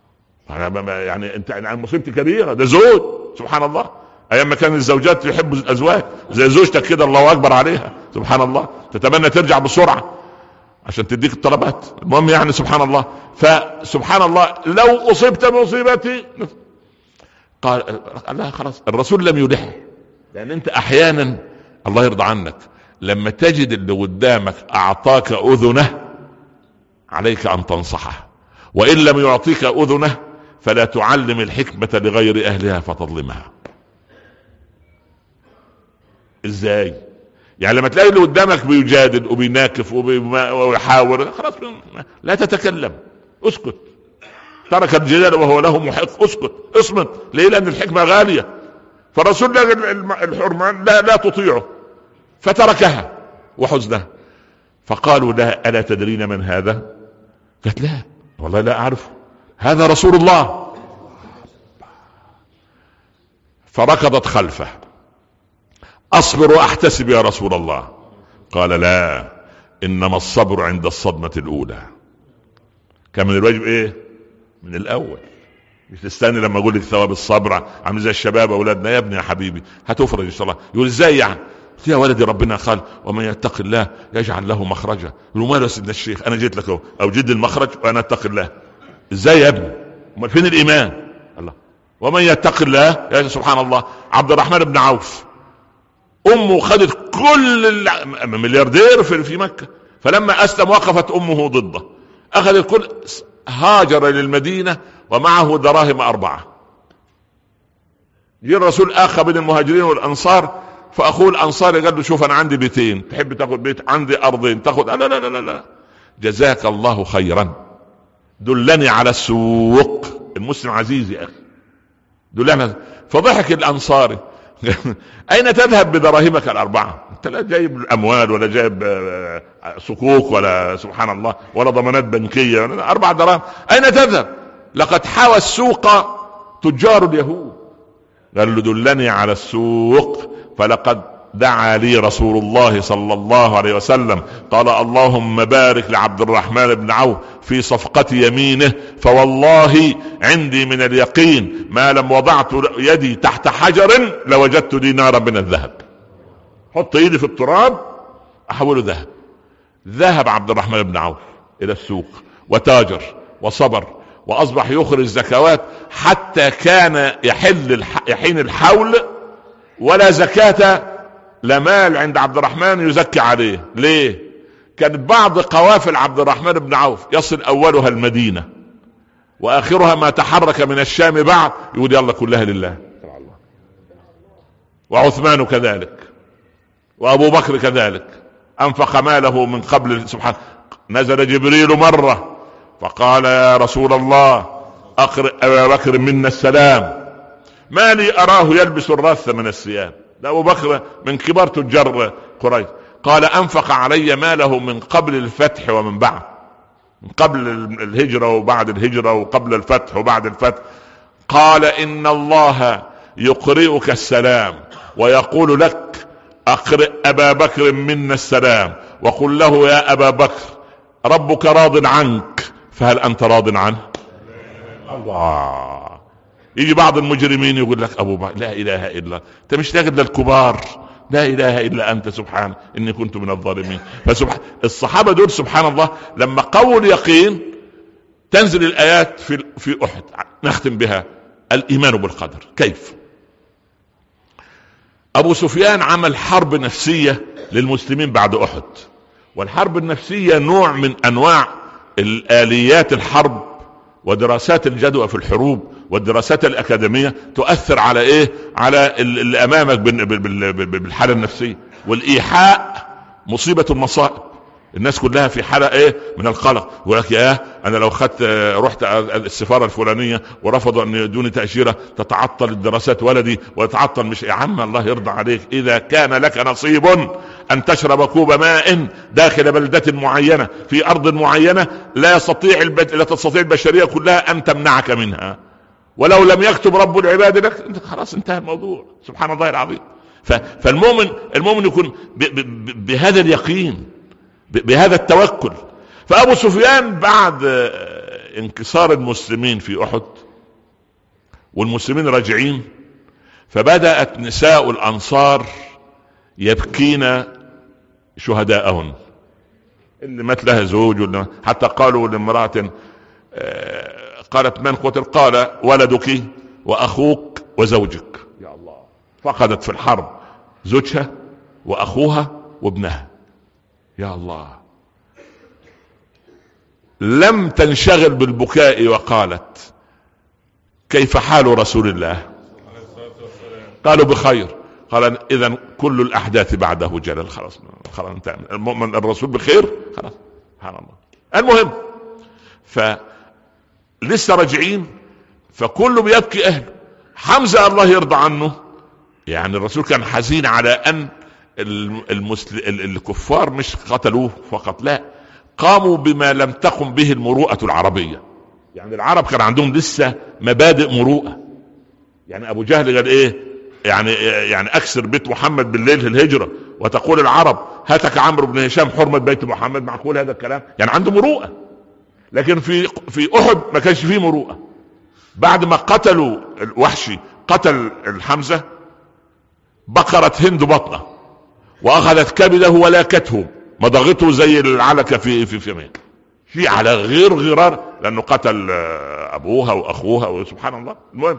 يعني انت يعني مصيبتي كبيرة، ده زوج سبحان الله، ايام ما كان الزوجات يحبوا الازواج زي زوجتك كده الله اكبر عليها سبحان الله، تتمنى ترجع بسرعة عشان تديك الطلبات. المهم يعني سبحان الله، فسبحان الله لو اصبت بمصيبتي قال الله خلاص. الرسول لم يلح، لان انت احيانا الله يرضى عنك لما تجد اللي قدامك اعطاك اذنه عليك ان تنصحه، وان لم يعطيك اذنه فلا تعلم الحكمة لغير اهلها فتظلمها. ازاي يعني؟ لما تلاقي اللي قدامك بيجادل وبيناكف ويحاور خلاص لا تتكلم، اسكت، ترك الجدال وهو له محق، اسكت اصمت. ليه؟ لان الحكمة غالية. فالرسول الحرمان لا, لا تطيعه فتركها وحزنها. فقالوا لها ألا تدرين من هذا؟ قالت لا والله لا أعرفه، هذا رسول الله. فركضت خلفه، أصبر وأحتسب يا رسول الله. قال لا، إنما الصبر عند الصدمة الأولى. كان من الواجب إيه؟ من الأول، مش تستني لما أقول لك ثواب الصبر. عامل زي الشباب أولادنا، يا ابني يا حبيبي هتفرج إن شاء الله. يقول إزاي يعني؟ يا ولدي ربنا قال ومن يتق الله يجعل له مخرجا. يقول ماله يا سيدنا الشيخ، أنا جيت لك أو جد المخرج وأنا أتق الله. إزاي يا ابني؟ أمال فين الإيمان؟ الله، ومن يتق الله يا سبحان الله. عبد الرحمن بن عوف امه خدت كل ملياردير في مكة، فلما اسلم وقفت امه ضده، اخذت كل، هاجر للمدينة ومعه دراهم اربعة. جاء الرسول اخى بين المهاجرين والانصار، فاخوه الانصاري قال له شوف انا عندي بيتين، تحب تاخذ بيت؟ عندي ارضين تاخذ؟ لا لا لا لا، جزاك الله خيرا، دلني على السوق. المسلم عزيز يا اخي، دلني. فضحك الانصاري اين تذهب بدراهمك الاربعة؟ انت لا جايب الاموال ولا جايب صكوك ولا سبحان الله ولا ضمانات بنكية ولا اربع دراهم، اين تذهب؟ لقد حوى السوق تجار اليهود. قال له دلني على السوق. فلقد دعا لي رسول الله صلى الله عليه وسلم قال اللهم بارك لعبد الرحمن بن عوف في صفقة يمينه، فوالله عندي من اليقين ما لم وضعت يدي تحت حجر لوجدت دينارا من الذهب. حط ايدي في التراب احوله ذهب. ذهب عبد الرحمن بن عوف الى السوق وتاجر وصبر، واصبح يخرج زكوات حتى كان يحل يحين الحول ولا زكاة لا مال عند عبد الرحمن يزكي عليه. ليه؟ كان بعض قوافل عبد الرحمن بن عوف يصل اولها المدينة واخرها ما تحرك من الشام بعد يقول يلا كلها لله. وعثمان كذلك، وابو بكر كذلك انفق ماله من قبل. سبحان، نزل جبريل مرة فقال يا رسول الله اقرئ ابا بكر منا السلام، ما لي اراه يلبس الرث من الثياب. ده ابو بكر من كبار تجار قريش. قال انفق علي ماله من قبل الفتح ومن بعد، من قبل الهجرة وبعد الهجرة وقبل الفتح وبعد الفتح. قال ان الله يقرئك السلام ويقول لك اقرئ ابا بكر منا السلام وقل له يا ابا بكر ربك راض عنك فهل انت راض عنه؟ الله. يجي بعض المجرمين يقول لك ابو بكر لا اله الا انت، مش لاقي للكبار لا اله الا انت سبحان اني كنت من الظالمين. فسبحان الصحابه دول سبحان الله لما قووا اليقين تنزل الايات في في احد. نختم بها الايمان بالقدر. كيف ابو سفيان عمل حرب نفسيه للمسلمين بعد احد، والحرب النفسيه نوع من انواع الاليات الحرب ودراسات الجدوى في الحروب والدراسات الاكاديميه تؤثر على ايه؟ على اللي امامك بالحاله النفسيه. والايحاء مصيبه المصائب. الناس كلها في حالة ايه من القلق. يقول لك يا انا لو خدت رحت السفارة الفلانية ورفضوا ان يدوني تأشيرة تتعطل الدراسات ولدي ويتعطل. مش يا عم الله يرضى عليك، اذا كان لك نصيب ان تشرب كوب ماء داخل بلدة معينة في ارض معينة لا يستطيع البد... لا تستطيع البشرية كلها ان تمنعك منها، ولو لم يكتب رب العباد لك انت خلاص انتهى الموضوع. سبحان الله العظيم. ف... فالمؤمن المؤمن يكون ب... ب... بهذا اليقين، بهذا التوكل. فأبو سفيان بعد انكسار المسلمين في أحد والمسلمين راجعين، فبدأت نساء الأنصار يبكين شهداءهن اللي مات لها زوج، حتى قالوا لامرأة قالت من قتل؟ قال ولدك وأخوك وزوجك. يا الله. فقدت في الحرب زوجها وأخوها وابنها. يا الله. لم تنشغل بالبكاء وقالت كيف حال رسول الله؟ قالوا بخير. قال اذا كل الاحداث بعده جلل. خلاص خلاص انتهى. المؤمن الرسول بخير خلاص. سبحان الله. المهم فلسه راجعين فكله بيبكي اهله. حمزة الله يرضى عنه، يعني الرسول كان حزين على ان المسل... الكفار مش قتلوه فقط، لا قاموا بما لم تقم به المروءة العربية. يعني العرب كان عندهم لسه مبادئ مروءة. يعني ابو جهل قال ايه؟ يعني يعني اكسر بيت محمد بالليل في الهجرة وتقول العرب هاتك عمرو بن هشام حرمة بيت محمد. معقول هذا الكلام؟ يعني عنده مروءة. لكن في في احد ما كانش فيه مروءة. بعد ما قتلوا الوحشي قتل الحمزة بقرت هند بطنه واخذت كبده ولاكته مضغته زي العلكة في في فمه في على غير غرار لانه قتل ابوها واخوها وسبحان الله. المهم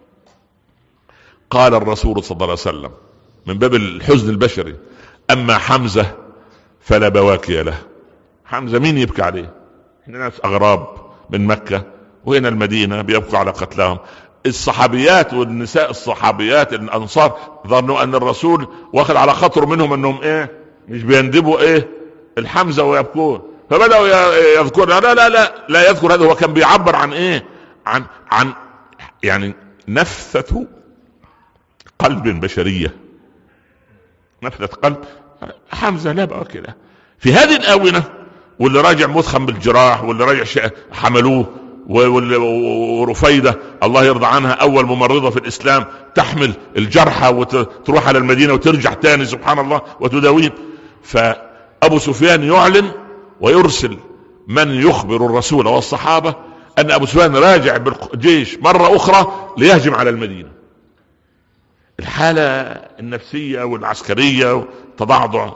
قال الرسول صلى الله عليه وسلم من باب الحزن البشري اما حمزة فلا بواكي له. حمزة مين يبكي عليه؟ احنا ناس اغراب من مكة وهنا المدينة بيبكوا على قتلهم. الصحابيات والنساء الصحابيات الانصار ظنوا ان الرسول واخد على خاطر منهم انهم ايه مش بيندبوا ايه الحمزة ويبكون، فبدأوا يذكرون. لا لا لا لا يذكر هذا. هو كان بيعبر عن ايه؟ عن عن يعني نفثة قلب بشرية، نفثة قلب. حمزة لا بقى كده في هذه الآونة، واللي راجع مدخن بالجراح واللي راجع حملوه، ورفيدة الله يرضى عنها اول ممرضة في الاسلام تحمل الجرحى وتروح على المدينة وترجع تاني سبحان الله وتداوين. فابو سفيان يعلن ويرسل من يخبر الرسول والصحابة ان ابو سفيان راجع بالجيش مرة اخرى ليهجم على المدينة. الحالة النفسية والعسكرية تضعضع.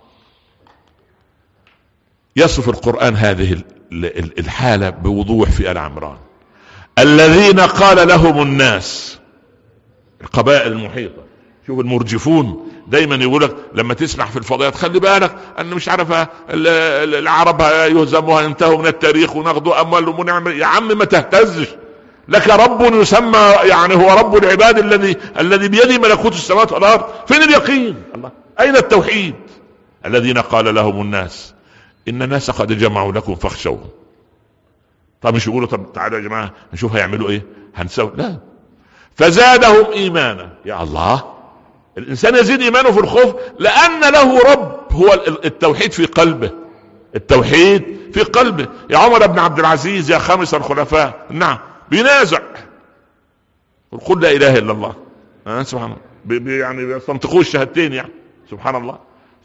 يصف القرآن هذه الحالة بوضوح في آل عمران. الذين قال لهم الناس، القبائل المحيطة، شوف المرجفون دايما يقولك لما تسمع في الفضائيات خلي بالك ان مش عارف العرب يهزموها ينتهوا من التاريخ وناخذوا اموالهم ونعمل. يا عم ما تهتزش، لك رب يسمى يعني هو رب العباد الذي الذي بيده ملكوت السماوات والارض. فين اليقين؟ الله اين التوحيد؟ الذين قال لهم الناس ان الناس قد جمعوا لكم فاخشوهم. طب مش يقولوا طب تعالوا يا جماعه نشوف هيعملوا ايه هنسوي؟ لا، فزادهم ايمانا. يا الله، الانسان يزيد ايمانه في الخوف لان له رب. هو التوحيد في قلبه، التوحيد في قلبه. يا عمر بن عبد العزيز يا خامس الخلفاء، نعم، بينازع قل لا اله الا الله، أه سبحان الله، بي بي يعني بيستنطقوا الشهادتين يعني، سبحان الله.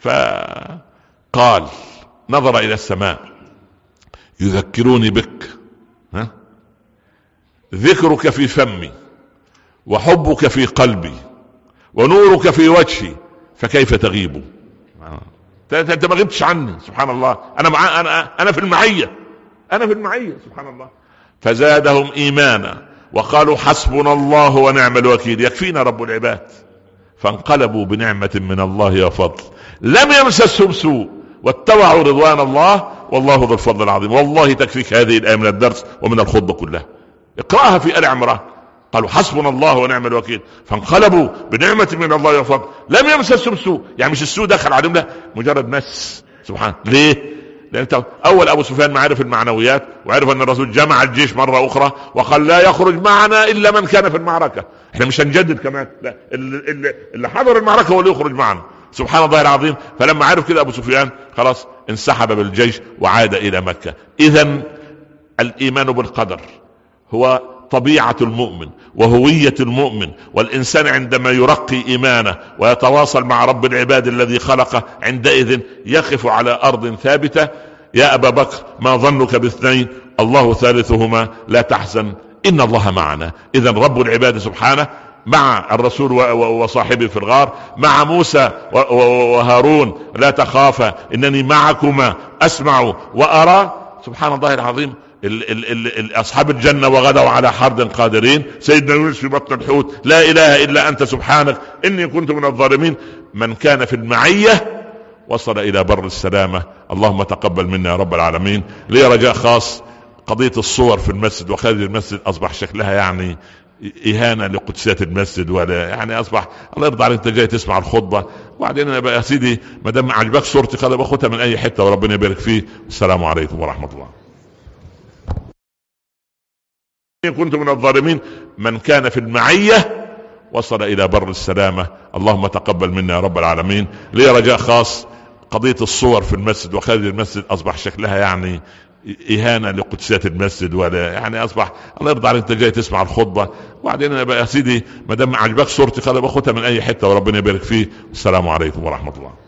فقال نظر الى السماء يذكروني بك، ها؟ ذكرك في فمي وحبك في قلبي ونورك في وجهي فكيف تغيب؟ انت ما غبتش عني، سبحان الله. انا مع انا انا في المعيه، انا في المعيه، سبحان الله. فزادهم ايمانا وقالوا حسبنا الله ونعم الوكيل، يكفينا رب العباد. فانقلبوا بنعمه من الله وفضل لم يمسسهم سوء واتبعوا رضوان الله والله ذو الفضل العظيم. والله تكفيك هذه الايه من الدرس ومن الخطبه كلها، اقراها في آل عمران. قالوا حسبنا الله ونعم الوكيل فانقلبوا بنعمة من الله وفضل لم يمسسهم سوء. يعني مش السوء دخل عليهم، لا، مجرد مس. سبحان. ليه؟ لأن أول أبو سفيان ما عرف المعنويات وعرف أن الرسول جمع الجيش مرة أخرى وقال لا يخرج معنا إلا من كان في المعركة. احنا مش هنجدد كمان، لا، اللي, اللي حضر المعركة هو اللي يخرج معنا، سبحان الله العظيم. فلما عرف كده أبو سفيان خلاص انسحب بالجيش وعاد إلى مكة. إذن الإيمان بالقدر هو طبيعة المؤمن وهوية المؤمن، والإنسان عندما يرقي إيمانه ويتواصل مع رب العباد الذي خلقه عندئذ يقف على أرض ثابتة. يا أبا بكر ما ظنك باثنين الله ثالثهما لا تحزن إن الله معنا. إذن رب العباد سبحانه مع الرسول وصاحبه في الغار، مع موسى وهارون لا تخافا إنني معكما أسمع وأرى. سبحان الله العظيم. ال ال ال ال أصحاب الجنة وغدوا على حرد قادرين. سيدنا يونس في بطن الحوت لا إله إلا أنت سبحانك إني كنت من الظالمين. من كان في المعية وصل إلى بر السلامة. اللهم تقبل منا يا رب العالمين. لي رجاء خاص، قضية الصور في المسجد وخارج المسجد أصبح شكلها يعني إهانة لقدسات المسجد، ولا يعني أصبح الله يرضى عليك أنت جاي تسمع الخطبة وبعدين أنا بقى يا سيدي ما دام عجبك صورتي خلاص باخدها من أي حتة وربنا يبارك فيه. السلام عليكم ورحمة الله. كنت من الظالمين. من كان في المعية وصل إلى بر السلامة. اللهم تقبل منا يا رب العالمين. لي رجاء خاص، قضية الصور في المسجد وخارج المسجد أصبح شكلها يعني إهانة لقدسات المسجد، ولا يعني أصبح الله يرضى عليك أنت جاي تسمع الخطبة وبعدين أنا بقى يا سيدي ما دام عجبك صورتي خلاص باخدها من أي حتة وربنا يبارك فيه. السلام عليكم ورحمة الله.